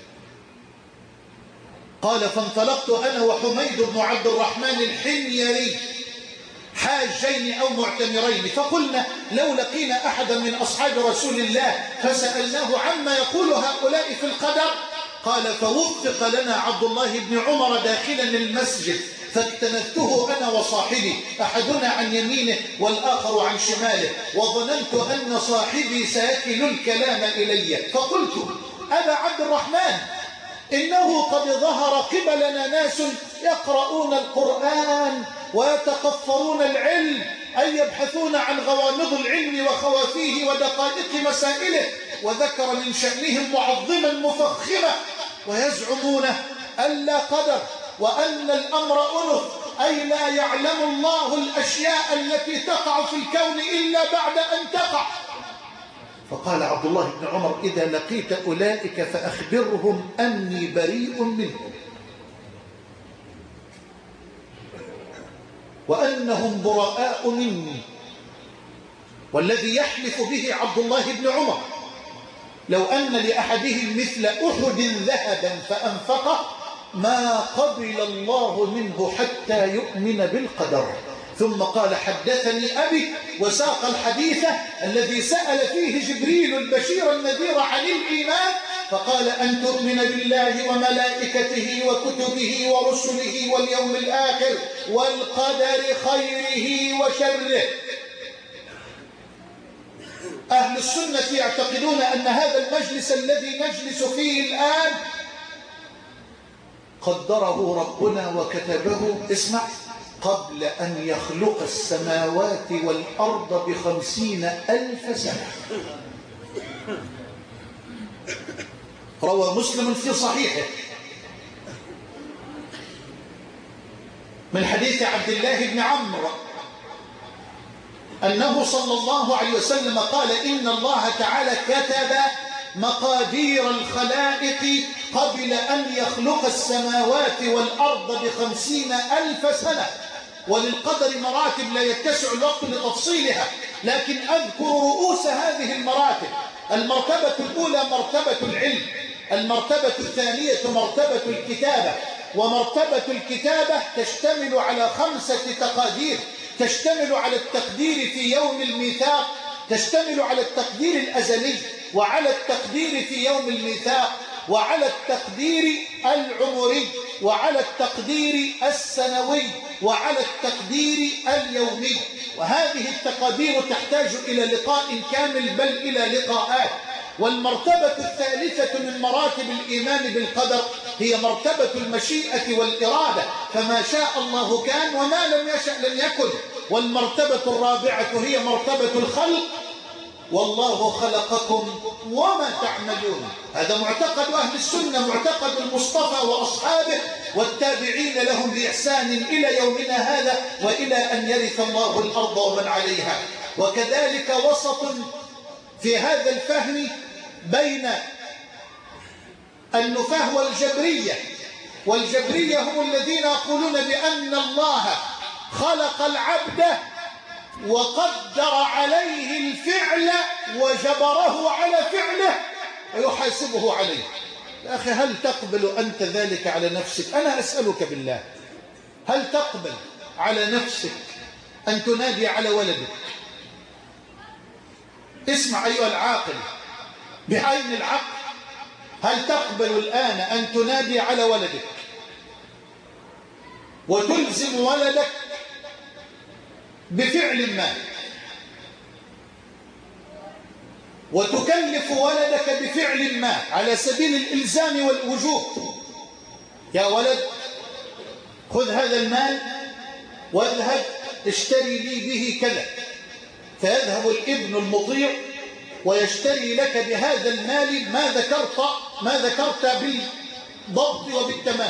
قال: فانطلقت أنا وحميد بن عبد الرحمن الحميري حاجين أو معتمرين، فقلنا لو لقينا أحدا من أصحاب رسول الله فسألناه عما يقول هؤلاء في القدر. قال: فوفق لنا عبد الله بن عمر داخلا المسجد، فاكتنفته أنا وصاحبي، أحدنا عن يمينه والآخر عن شماله، وظننت أن صاحبي سيكل الكلام إلي، فقلت: أبا عبد الرحمن، إنه قد ظهر قبلنا ناس يقرؤون القرآن ويتقفرون العلم، أي يبحثون عن غوامض العلم وخوافيه ودقائق مسائله، وذكر من شأنهم معظما مفخمة، ويزعمون أن لا قدر وأن الأمر أنف، أي لا يعلم الله الأشياء التي تقع في الكون إلا بعد أن تقع. فقال عبد الله بن عمر: إذا لقيت أولئك فأخبرهم أني بريء منهم، وأنهم براء مني. والذي يحلف به عبد الله بن عمر: لو أن لأحدهم مثل أحد ذهبا فأنفقه ما قبل الله منه حتى يؤمن بالقدر. ثم قال: حدثني أبي، وساق الحديث الذي سأل فيه جبريل البشير النذير عن الإيمان، فقال: أن تؤمن بالله وملائكته وكتبه ورسله واليوم الآخر والقدر خيره وشره. أهل السنة يعتقدون أن هذا المجلس الذي نجلس فيه الآن قدره ربنا وكتبه، اسمع، قبل أن يخلق السماوات والأرض ب50,000 سنة. روى مسلم في صحيحه من حديث عبد الله بن عمرو أنه صلى الله عليه وسلم قال: إن الله تعالى كتب مقادير الخلائق قبل أن يخلق السماوات والأرض ب50,000 سنة. وللقدر مراتب لا يتسع الوقت لتفصيلها، لكن أذكر رؤوس هذه المراتب. المرتبة الأولى مرتبة العلم، المرتبة الثانية مرتبة الكتابة، ومرتبة الكتابة تشتمل على 5 تقادير، تشتمل على التقدير في يوم الميثاق، تشتمل على التقدير الأزلي، وعلى التقدير في يوم الميثاق، وعلى التقدير العمري، وعلى التقدير السنوي، وعلى التقدير اليومي. وهذه التقادير تحتاج إلى لقاء كامل، بل إلى لقاءات. والمرتبة الثالثة من مراتب الإيمان بالقدر هي مرتبة المشيئة والإرادة، فما شاء الله كان وما لم يشأ لم يكن. والمرتبة الرابعة هي مرتبة الخلق، والله خلقكم وما تعملون. هذا معتقد أهل السنة، معتقد المصطفى وأصحابه والتابعين لهم بإحسان إلى يومنا هذا، وإلى أن يرث الله الأرض ومن عليها. وكذلك وسط في هذا الفهم بين النفاة والجبرية. والجبرية هم الذين يقولون بأن الله خلق العبد وقدر عليه الفعل وجبره على فعله ويحاسبه عليه. يا أخي، هل تقبل أنت ذلك على نفسك؟ أنا أسألك بالله، هل تقبل على نفسك أن تنادي على ولدك؟ اسمع أيها العاقل بعين العقل، هل تقبل الآن أن تنادي على ولدك وتلزم ولدك بفعل ما، وتكلف ولدك بفعل ما على سبيل الإلزام والوجوب. يا ولد خذ هذا المال واذهب اشتري لي به كذا، فيذهب الابن المطيع ويشتري لك بهذا المال ما ذكرت بالضبط وبالتمام.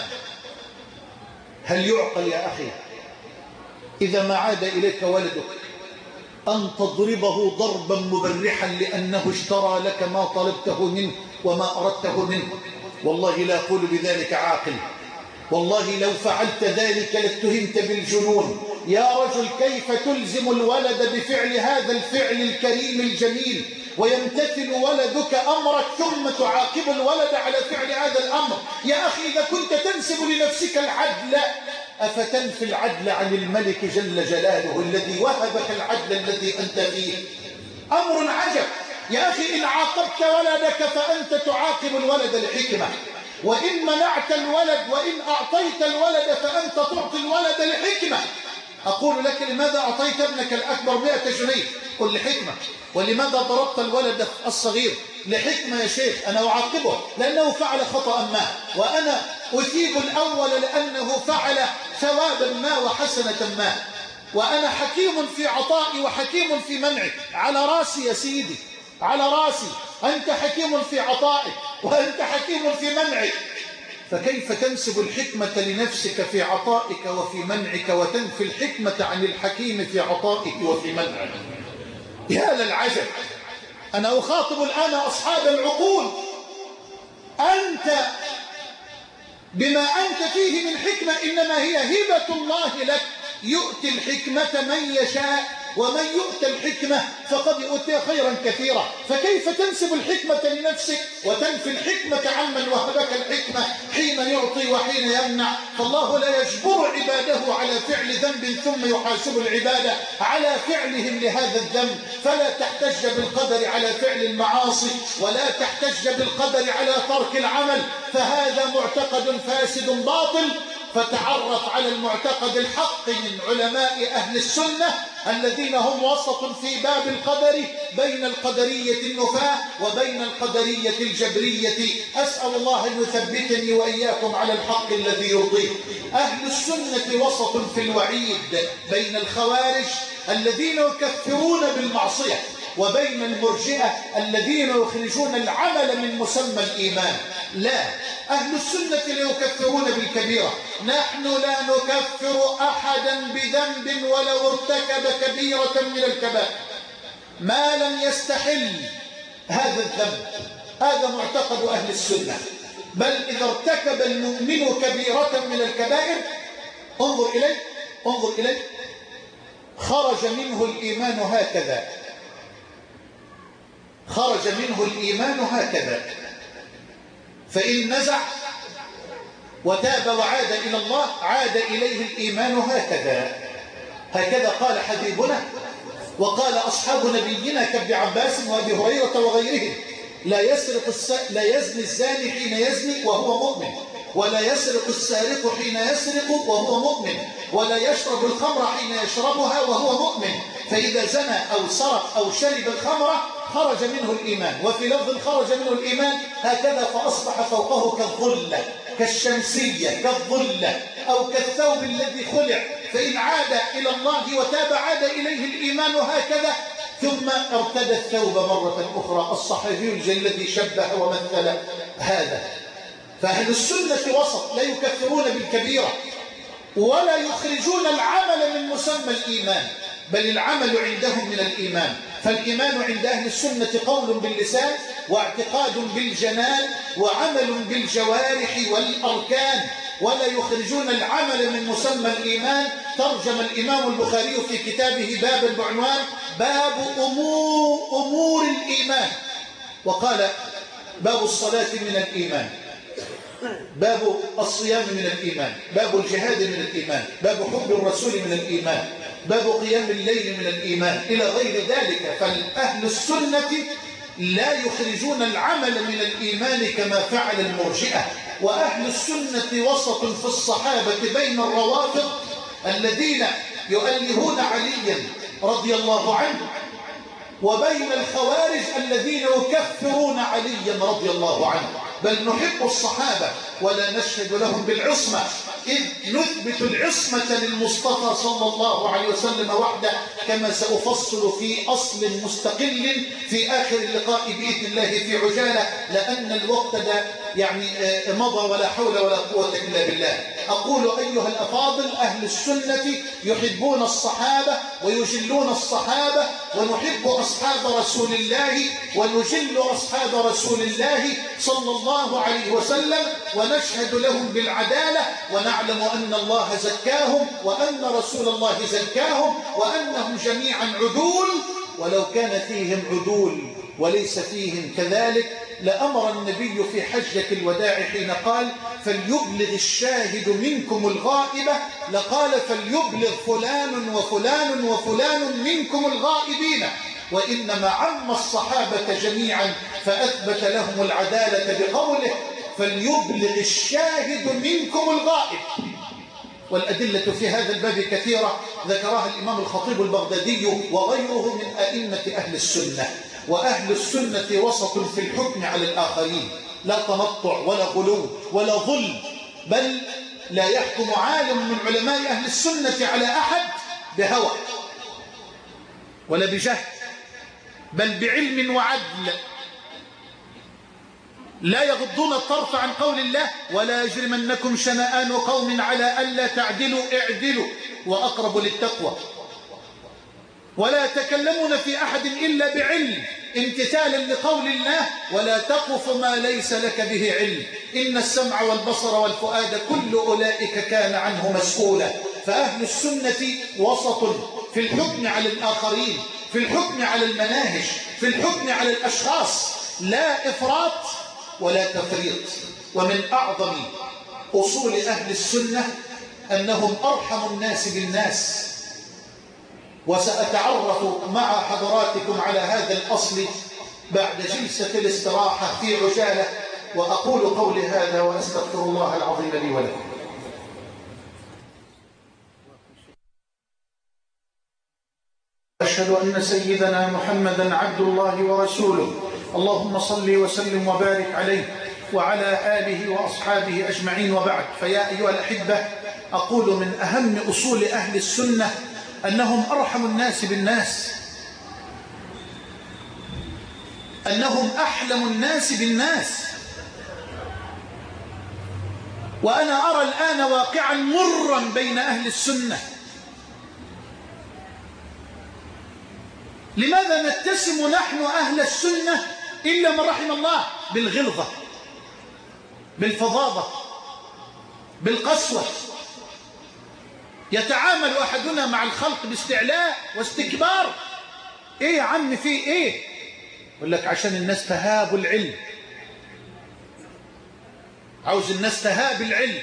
هل يعقل يا أخي إذا ما عاد إليك ولدك أن تضربه ضربا مبرحا لأنه اشترى لك ما طلبته منه وما أردته منه؟ والله لا أقول بذلك عاقل، والله لو فعلت ذلك لاتهمت بالجنون. يا رجل كيف تلزم الولد بفعل هذا الفعل الكريم الجميل ويمتثل ولدك أمرك ثم تعاقب الولد على فعل هذا الأمر؟ يا أخي إذا كنت تنسب لنفسك العدل أفتنفي العدل عن الملك جل جلاله الذي وهبك العدل الذي أنت فيه؟ أمر عجب يا أخي. إن عاقبت ولدك فأنت تعاقب الولد لحكمة، وإن منعت الولد وإن أعطيت الولد فأنت تعطي الولد لحكمة. أقول لك لماذا أعطيت ابنك الأكبر 100 جنيه؟ قل لحكمة. ولماذا ضربت الولد الصغير؟ لحكمة يا شيخ. أنا أعاقبه لأنه فعل خطأ ما، وأنا أثيب الأول لأنه فعل ثوابا ما وحسنة ما، وأنا حكيم في عطائي وحكيم في منعي. على راسي يا سيدي، على راسي. أنت حكيم في عطائك وأنت حكيم في منعك، فكيف تنسب الحكمة لنفسك في عطائك وفي منعك وتنفي الحكمة عن الحكيم في عطائك وفي منعك؟ يا للعجب. أنا أخاطب الآن أصحاب العقول. أنت بما أنت فيه من حكمة إنما هي هبة الله لك، يؤتي الحكمة من يشاء، ومن يؤتى الحكمة فقد يؤتي خيرا كثيرا. فكيف تنسب الحكمة لنفسك وتنفي الحكمة عمن وهبك الحكمة حين يعطي وحين يمنع؟ فالله لا يجبر عباده على فعل ذنب ثم يحاسب العباد على فعلهم لهذا الذنب. فلا تحتج بالقدر على فعل المعاصي، ولا تحتج بالقدر على ترك العمل، فهذا معتقد فاسد باطل. فتعرف على المعتقد الحق من علماء أهل السنة الذين هم وسط في باب القدر بين القدرية النفاة وبين القدرية الجبرية. أسأل الله أن يثبتني وإياكم على الحق الذي يرضيه. أهل السنة وسط في الوعيد بين الخوارج الذين يكفرون بالمعصية وبين المرجئة الذين يخرجون العمل من مسمى الإيمان. لا، أهل السنة لا يكفرون بالكبيرة. نحن لا نكفر أحدا بذنب ولو ارتكب كبيرة من الكبائر ما لم يستحل هذا الذنب. هذا معتقد أهل السنة. بل إذا ارتكب المؤمن كبيرة من الكبائر انظر إليه خرج منه الإيمان هكذا، خرج منه الإيمان هكذا. فإن نزع وتاب وعاد إلى الله عاد إليه الإيمان هكذا قال حبيبنا وقال أصحاب نبينا كابن عباس وأبي هريرة وغيرهم: لا يزني الزاني حين يزني وهو مؤمن، ولا يسرق السارق حين يسرق وهو مؤمن، ولا يشرب الخمر حين يشربها وهو مؤمن، فإذا زنى أو سرق أو شرب الخمر خرج منه الإيمان. وفي لفظ خرج منه الإيمان هكذا فأصبح فوقه كالظلة، كالشمسية، كالظلة، أو كالثوب الذي خلع. فإن عاد إلى الله وتاب عاد إليه الإيمان هكذا، ثم ارتدى الثوب مرة أخرى. الصحابي الذي شبه ومثل هذا. فأهل السنة وسط، لا يكفرون بالكبيرة ولا يخرجون العمل من مسمى الإيمان، بل العمل عندهم من الإيمان. فالإيمان عند أهل السنة قول باللسان واعتقاد بالجنان وعمل بالجوارح والأركان، ولا يخرجون العمل من مسمى الإيمان. ترجم الإمام البخاري في كتابه باب بعنوان باب أمور الإيمان، وقال: باب الصلاة من الإيمان، باب الصيام من الإيمان، باب الجهاد من الإيمان، باب حب الرسول من الإيمان، باب قيام الليل من الإيمان، إلى غير ذلك. فالأهل السنة لا يخرجون العمل من الإيمان كما فعل المرجئة. وأهل السنة وسط في الصحابة بين الروافض الذين يؤلهون عليا رضي الله عنه وبين الخوارج الذين يكفرون عليا رضي الله عنه، بل نحب الصحابة ولا نشهد لهم بالعصمة، إذ نثبت العصمة للمصطفى صلى الله عليه وسلم وحده، كما سأفصل في أصل مستقل في آخر اللقاء بإذن الله في عجالة، لأن الوقت ده يعني مضى ولا حول ولا قوة إلا بالله. أقول أيها الأفاضل، أهل السنة يحبون الصحابة ويجلون الصحابة، ونحب أصحاب رسول الله ونجل أصحاب رسول الله صلى الله عليه وسلم، ونشهد لهم بالعدالة، ونعلم أن الله زكاهم وأن رسول الله زكاهم وأنهم جميعا عدول. ولو كان فيهم عدول وليس فيهم كذلك لأمر النبي في حجة الوداع حين قال فليبلغ الشاهد منكم الغائبة، لقال فليبلغ فلان وفلان وفلان منكم الغائبين، وإنما عم الصحابة جميعا فأثبت لهم العدالة بقوله فليبلغ الشاهد منكم الغائب. والأدلة في هذا الباب كثيرة ذكرها الإمام الخطيب البغدادي وغيره من أئمة أهل السنة. وأهل السنة وسط في الحكم على الآخرين، لا تنطع ولا غلو ولا ظلم، بل لا يحكم عالم من علماء أهل السنة على أحد بهوى ولا بجهل، بل بعلم وعدل. لا يغضون الطرف عن قول الله ولا يجرمنكم شنآن قوم على ألا تعدلوا اعدلوا وأقرب للتقوى. ولا يتكلمون في أحد إلا بعلم امتثالا لقول الله ولا تقف ما ليس لك به علم إن السمع والبصر والفؤاد كل أولئك كان عنه مسؤولا. فأهل السنة وسط في الحكم على الآخرين، في الحكم على المناهج، في الحكم على الأشخاص، لا إفراط ولا تفريط. ومن أعظم أصول أهل السنة أنهم أرحم الناس بالناس، وسأتعرف مع حضراتكم على هذا الأصل بعد جلسة الاستراحة في عجالة. وأقول قولي هذا وأستغفر الله العظيم لي ولكم. أشهد أن سيدنا محمدا عبد الله ورسوله، اللهم صل وسلم وبارك عليه وعلى آله وأصحابه أجمعين، وبعد. فيا أيها الأحبة، أقول من أهم أصول أهل السنة أنهم أرحم الناس بالناس، أنهم أحلم الناس بالناس. وأنا أرى الآن واقعا مرا بين أهل السنة. لماذا نتسم نحن أهل السنة إلا من رحم الله بالغلظة، بالفظاظة، بالقسوة؟ يتعامل أحدنا مع الخلق باستعلاء واستكبار. إيه يا عم في إيه؟ يقول لك عشان الناس تهاب العلم، عاوز الناس تهاب العلم.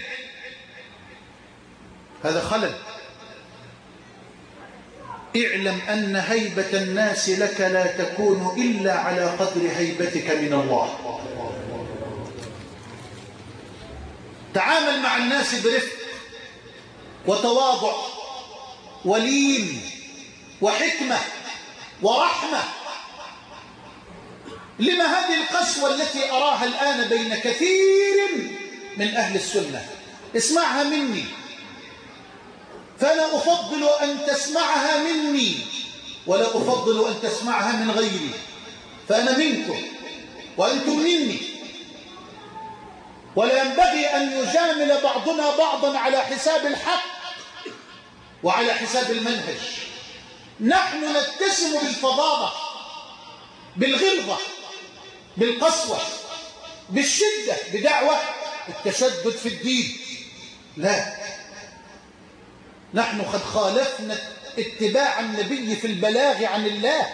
هذا خلل. اعلم أن هيبة الناس لك لا تكون إلا على قدر هيبتك من الله. تعامل مع الناس برفق وتواضع ولين وحكمة ورحمة. لما هذه القسوة التي أراها الآن بين كثير من أهل السنة؟ اسمعها مني، فأنا أفضل أن تسمعها مني ولا أفضل أن تسمعها من غيري، فأنا منكم وأنتم مني، ولا ينبغي أن يجامل بعضنا بعضا على حساب الحق وعلى حساب المنهج. نحن نتسم بالفظاظة، بالغلظة، بالقسوة، بالشدة، بدعوة التشدد في الدين. لا، نحن قد خالفنا اتباع النبي في البلاغ عن الله.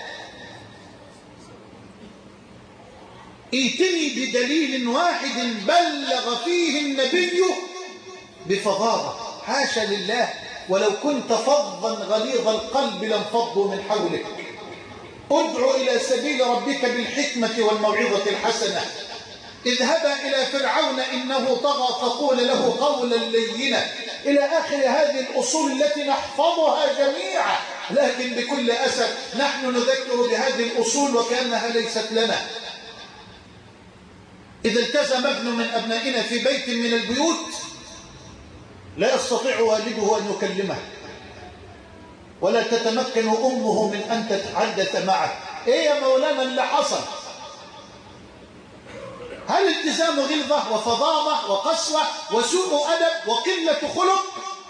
ائتني بدليل واحد بلغ فيه النبي بفظاظة. حاشا لله، ولو كنت فظا غليظ القلب لانفضوا من حولك. ادع إلى سبيل ربك بالحكمة والموعظة الحسنة. اذهبا إلى فرعون إنه طغى فقول له قولا لينا، إلى آخر هذه الأصول التي نحفظها جميعا لكن بكل أسف نحن نذكر بهذه الأصول وكأنها ليست لنا. إذا التزم ابن من أبنائنا في بيت من البيوت لا يستطيع والده أن يكلمه ولا تتمكن أمه من أن تتحدث معه. إيه يا مولانا اللي حصل؟ هل التزام غلظة وفظاظة وقسوة وسوء أدب وقلة خلق؟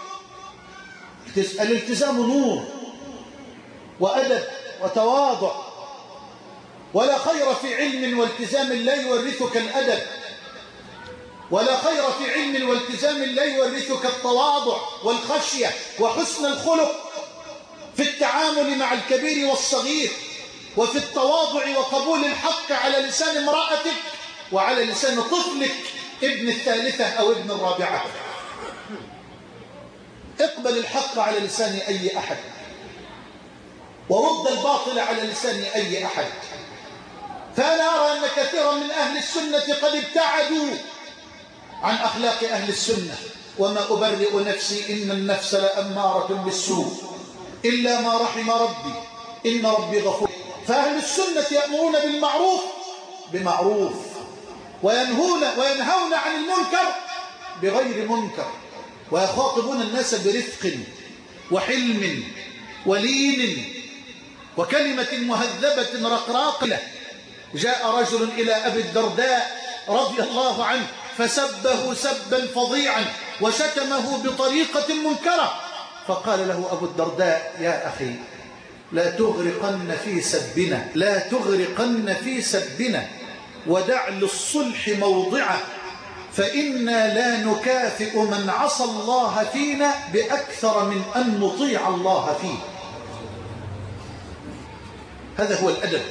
الالتزام نور وأدب وتواضع، ولا خير في علم والتزام لا يورثك الأدب، ولا خير في علم والتزام لا يورثك التواضع والخشية وحسن الخلق في التعامل مع الكبير والصغير، وفي التواضع وقبول الحق على لسان امرأتك وعلى لسان طفلك ابن الثالثة أو ابن الرابعة. اقبل الحق على لسان أي أحد ورد الباطل على لسان أي أحد. فأنا أرى أن كثيرا من أهل السنة قد ابتعدوا عن أخلاق أهل السنة، وما أبرئ نفسي إن النفس لأمارة بالسوء إلا ما رحم ربي إن ربي غفور. فأهل السنة يأمرون بالمعروف بمعروف وينهون عن المنكر بغير منكر، ويخاطبون الناس برفق وحلم ولين وكلمة مهذبة رقراقة. جاء رجل إلى أبي الدرداء رضي الله عنه فسبه سبا فظيعا وشتمه بطريقة منكرة، فقال له أبو الدرداء: يا أخي لا تغرقن في سبنا ودع للصلح موضعه، فإنا لا نكافئ من عصى الله فينا بأكثر من أن نطيع الله فيه. هذا هو الأدب.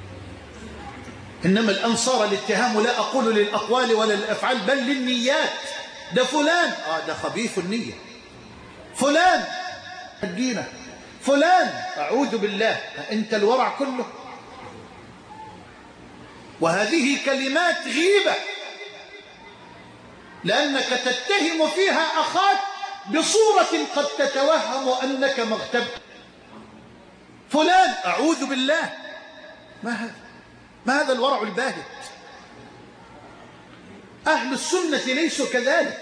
إنما الأنصار الاتهام لا أقول للأقوال ولا للأفعال بل للنيات. ده فلان ده خبيث النية، فلان الدين، فلان أعوذ بالله، أنت الورع كله. وهذه كلمات غيبة، لأنك تتهم فيها أخاك بصورة قد تتوهم أنك مغتب. فلان أعوذ بالله، ما هذا الورع الباهت؟ أهل السنة ليسوا كذلك،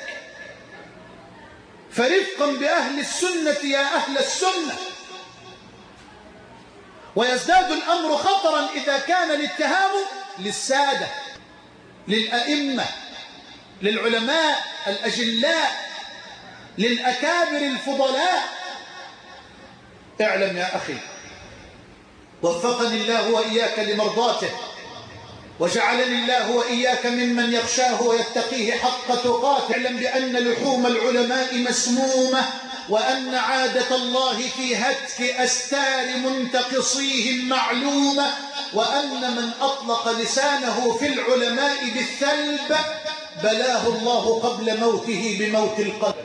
فرفقا بأهل السنة يا أهل السنة. ويزداد الأمر خطرا إذا كان الاتهام للسادة، للأئمة، للعلماء الأجلاء، للأكابر الفضلاء. اعلم يا أخي، وفقني الله وإياك لمرضاته، وجعلني الله وإياك ممن يخشاه ويتقيه حق تقاته. اعلم بأن لحوم العلماء مسمومة، وأن عادة الله في هتك أستار منتقصيهم معلومة، وأن من أطلق لسانه في العلماء بالثلب بلاه الله قبل موته بموت القلب.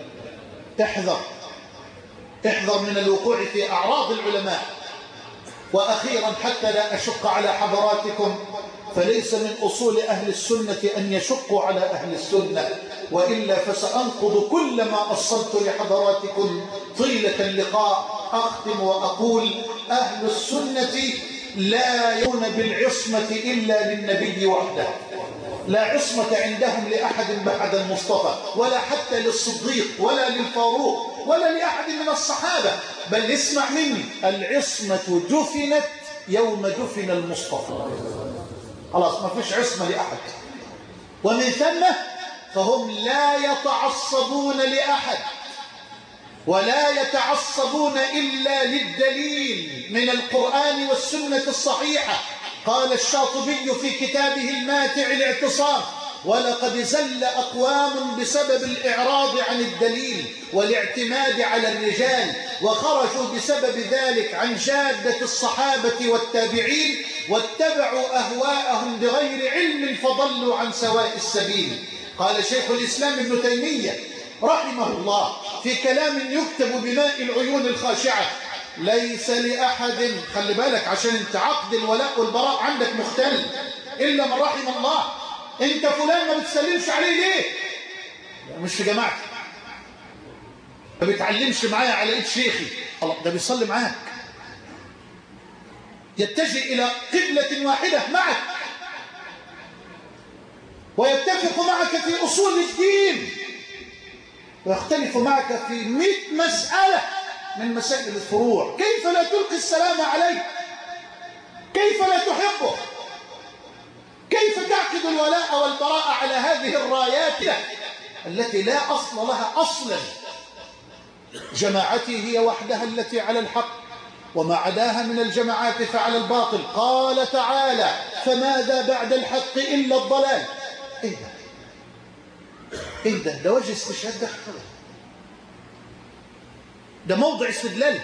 احذر من الوقوع في أعراض العلماء. وأخيرا حتى لا أشق على حضراتكم، فليس من أصول أهل السنة أن يشقوا على أهل السنة، وإلا فسأنقض كل ما أصلت لحضراتكم طيلة اللقاء. أختم وأقول: أهل السنة لا يرون بالعصمة إلا للنبي وحده، لا عصمة عندهم لأحد بعد المصطفى، ولا حتى للصديق ولا للفاروق ولا لأحد من الصحابة. بل اسمع مني، العصمة دفنت يوم دفن المصطفى، خلاص ما فيش عصمة لأحد. ومن ثم فهم لا يتعصبون لأحد، ولا يتعصبون إلا للدليل من القرآن والسنة الصحيحة. قال الشاطبي في كتابه الماتع الاعتصام: ولقد زل أقوام بسبب الإعراض عن الدليل والاعتماد على الرجال، وخرجوا بسبب ذلك عن جادة الصحابة والتابعين، واتبعوا أهواءهم بغير علم فضلوا عن سواء السبيل. قال شيخ الإسلام ابن تيمية رحمه الله في كلام يكتب بماء العيون الخاشعة: ليس لأحد، خلي بالك عشان انت عقد الولاء والبراء عندك مختل، إلا من رحم الله. انت فلان ما بتسلمش عليه ليه؟ مش في جماعتي، ما بيتعلمش معايا على ايد شيخي. الله، ده بيصلي معاك، يتجه إلى قبلة واحدة معك ويتفق معك في أصول الدين ويختلف معك في 100 مسألة من مسائل الفروع، كيف لا تلقي السلام عليه؟ كيف لا تحبه؟ كيف تعقد الولاء والبراء على هذه الرايات التي لا أصل لها أصلا؟ جماعتي هي وحدها التي على الحق، وما عداها من الجماعات فعلى الباطل. قال تعالى: فماذا بعد الحق إلا الضلال. إيه ده وجه استشهاد، ده موضع استدلال.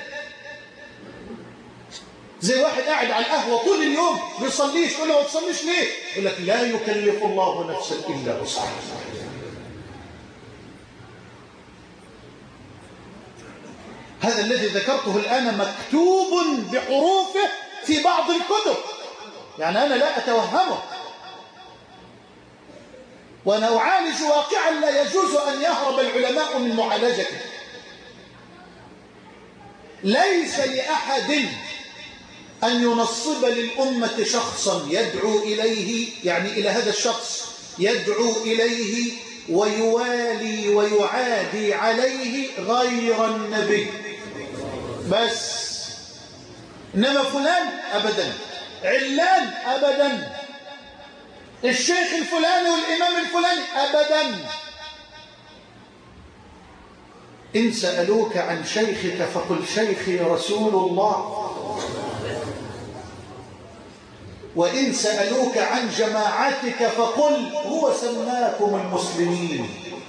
زي واحد قاعد على القهوة طول اليوم بيصليش، يقول له ما تصليش ليه؟ يقول لك لا يكلف الله نفسا إلا وسعها. هذا الذي ذكرته الآن مكتوب بحروفه في بعض الكتب، يعني أنا لا أتوهمه، وأنا أعالج واقعا لا يجوز أن يهرب العلماء من معالجته. ليس لأحد أن ينصب للأمة شخصا يدعو إليه، يعني إلى هذا الشخص يدعو إليه ويوالي ويعادي عليه غير النبي بس. إنما فلان أبدا، علان أبدا، الشيخ الفلاني والإمام الفلاني أبدا. إن سألوك عن شيخك فقل شيخي رسول الله، وإن سألوك عن جماعتك فقل هو سماكم المسلمين،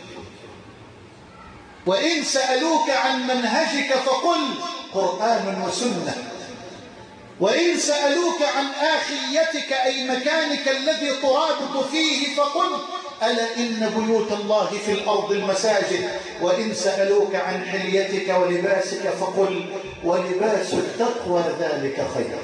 وإن سألوك عن منهجك فقل قرآن وسنة، وإن سألوك عن آخيتك أي مكانك الذي ترابط فيه فقل ألا إن بيوت الله في الأرض المساجد، وإن سألوك عن حليتك ولباسك فقل ولباس التقوى ذلك خير.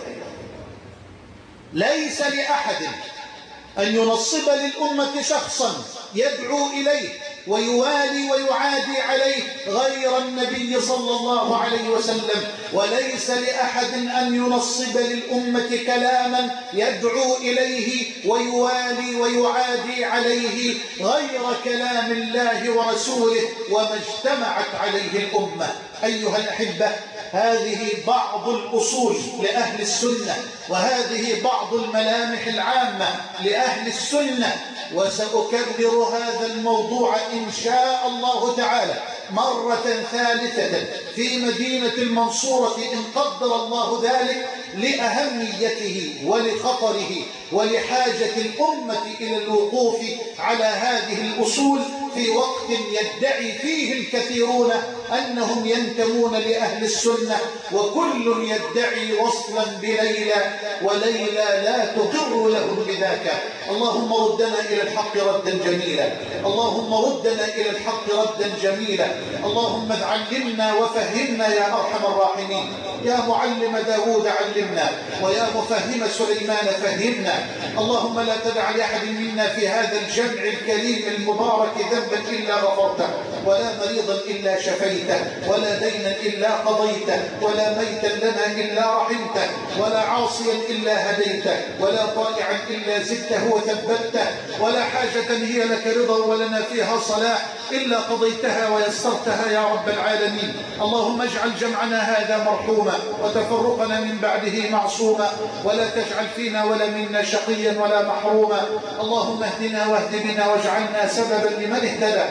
ليس لأحد أن ينصب للأمة شخصا يدعو إليه ويوالي ويعادي عليه غير النبي صلى الله عليه وسلم، وليس لأحد أن ينصب للأمة كلاما يدعو إليه ويوالي ويعادي عليه غير كلام الله ورسوله وما اجتمعت عليه الأمة. أيها الأحبة، هذه بعض الأصول لأهل السنة، وهذه بعض الملامح العامة لأهل السنة، وسأكرر هذا الموضوع إن شاء الله تعالى مرة ثالثة في مدينة المنصورة إن قدر الله ذلك، لأهميته ولخطره ولحاجة الأمة إلى الوقوف على هذه الأصول في وقت يدعي فيه الكثيرون أنهم ينتمون لأهل السنة، وكل يدعي وصلا بليلى، وليلى لا تقر لهم بذاك. اللهم ردنا إلى الحق ردا جميلا، اللهم ردنا إلى الحق ردا جميلا. اللهم علمنا وفهمنا يا أرحم الراحمين. يا معلم داود علمنا، ويا مفهم سليمان فهمنا. اللهم لا تدع لأحد منا في هذا الجمع الكريم المبارك ذنبا إلا غفرته، ولا مريضا إلا شفيته، ولا دينا إلا قضيته، ولا ميتا لنا إلا رحمته، ولا عاصيا إلا هديته، ولا طائعا إلا زدته وثبته، ولا حاجة هي لك رضا ولنا فيها صلاح إلا قضيتها ويسرتها يا رب العالمين. اللهم اجعل جمعنا هذا مرحوما وتفرقنا من بعده معصوما، ولا تجعل فينا ولا منا شقيا ولا محروما. اللهم اهدنا واهد بنا واجعلنا سببا لمن اهتدى.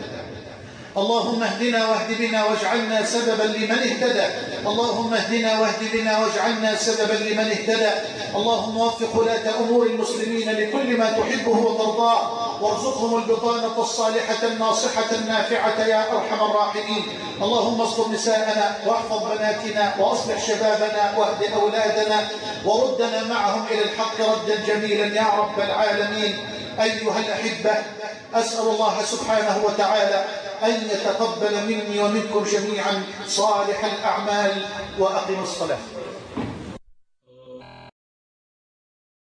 اللهم اهدنا واهد بنا واجعلنا سببا لمن اهتدى. اللهم اهدنا واهد بنا واجعلنا سببا لمن اهتدى. اللهم وفق ولاة أمور المسلمين لكل ما تحبه وترضاه، وارزقهم البطانة الصالحة الناصحة النافعة يا أرحم الراحمين. اللهم استر نساءنا واحفظ بناتنا وأصلح شبابنا واهد أولادنا وردنا معهم إلى الحق ردا جميلا يا رب العالمين. أيها الأحبة، أسأل الله سبحانه وتعالى أن يتقبل مني ومنكم جميعا صالح الأعمال، وأقم الصلاة.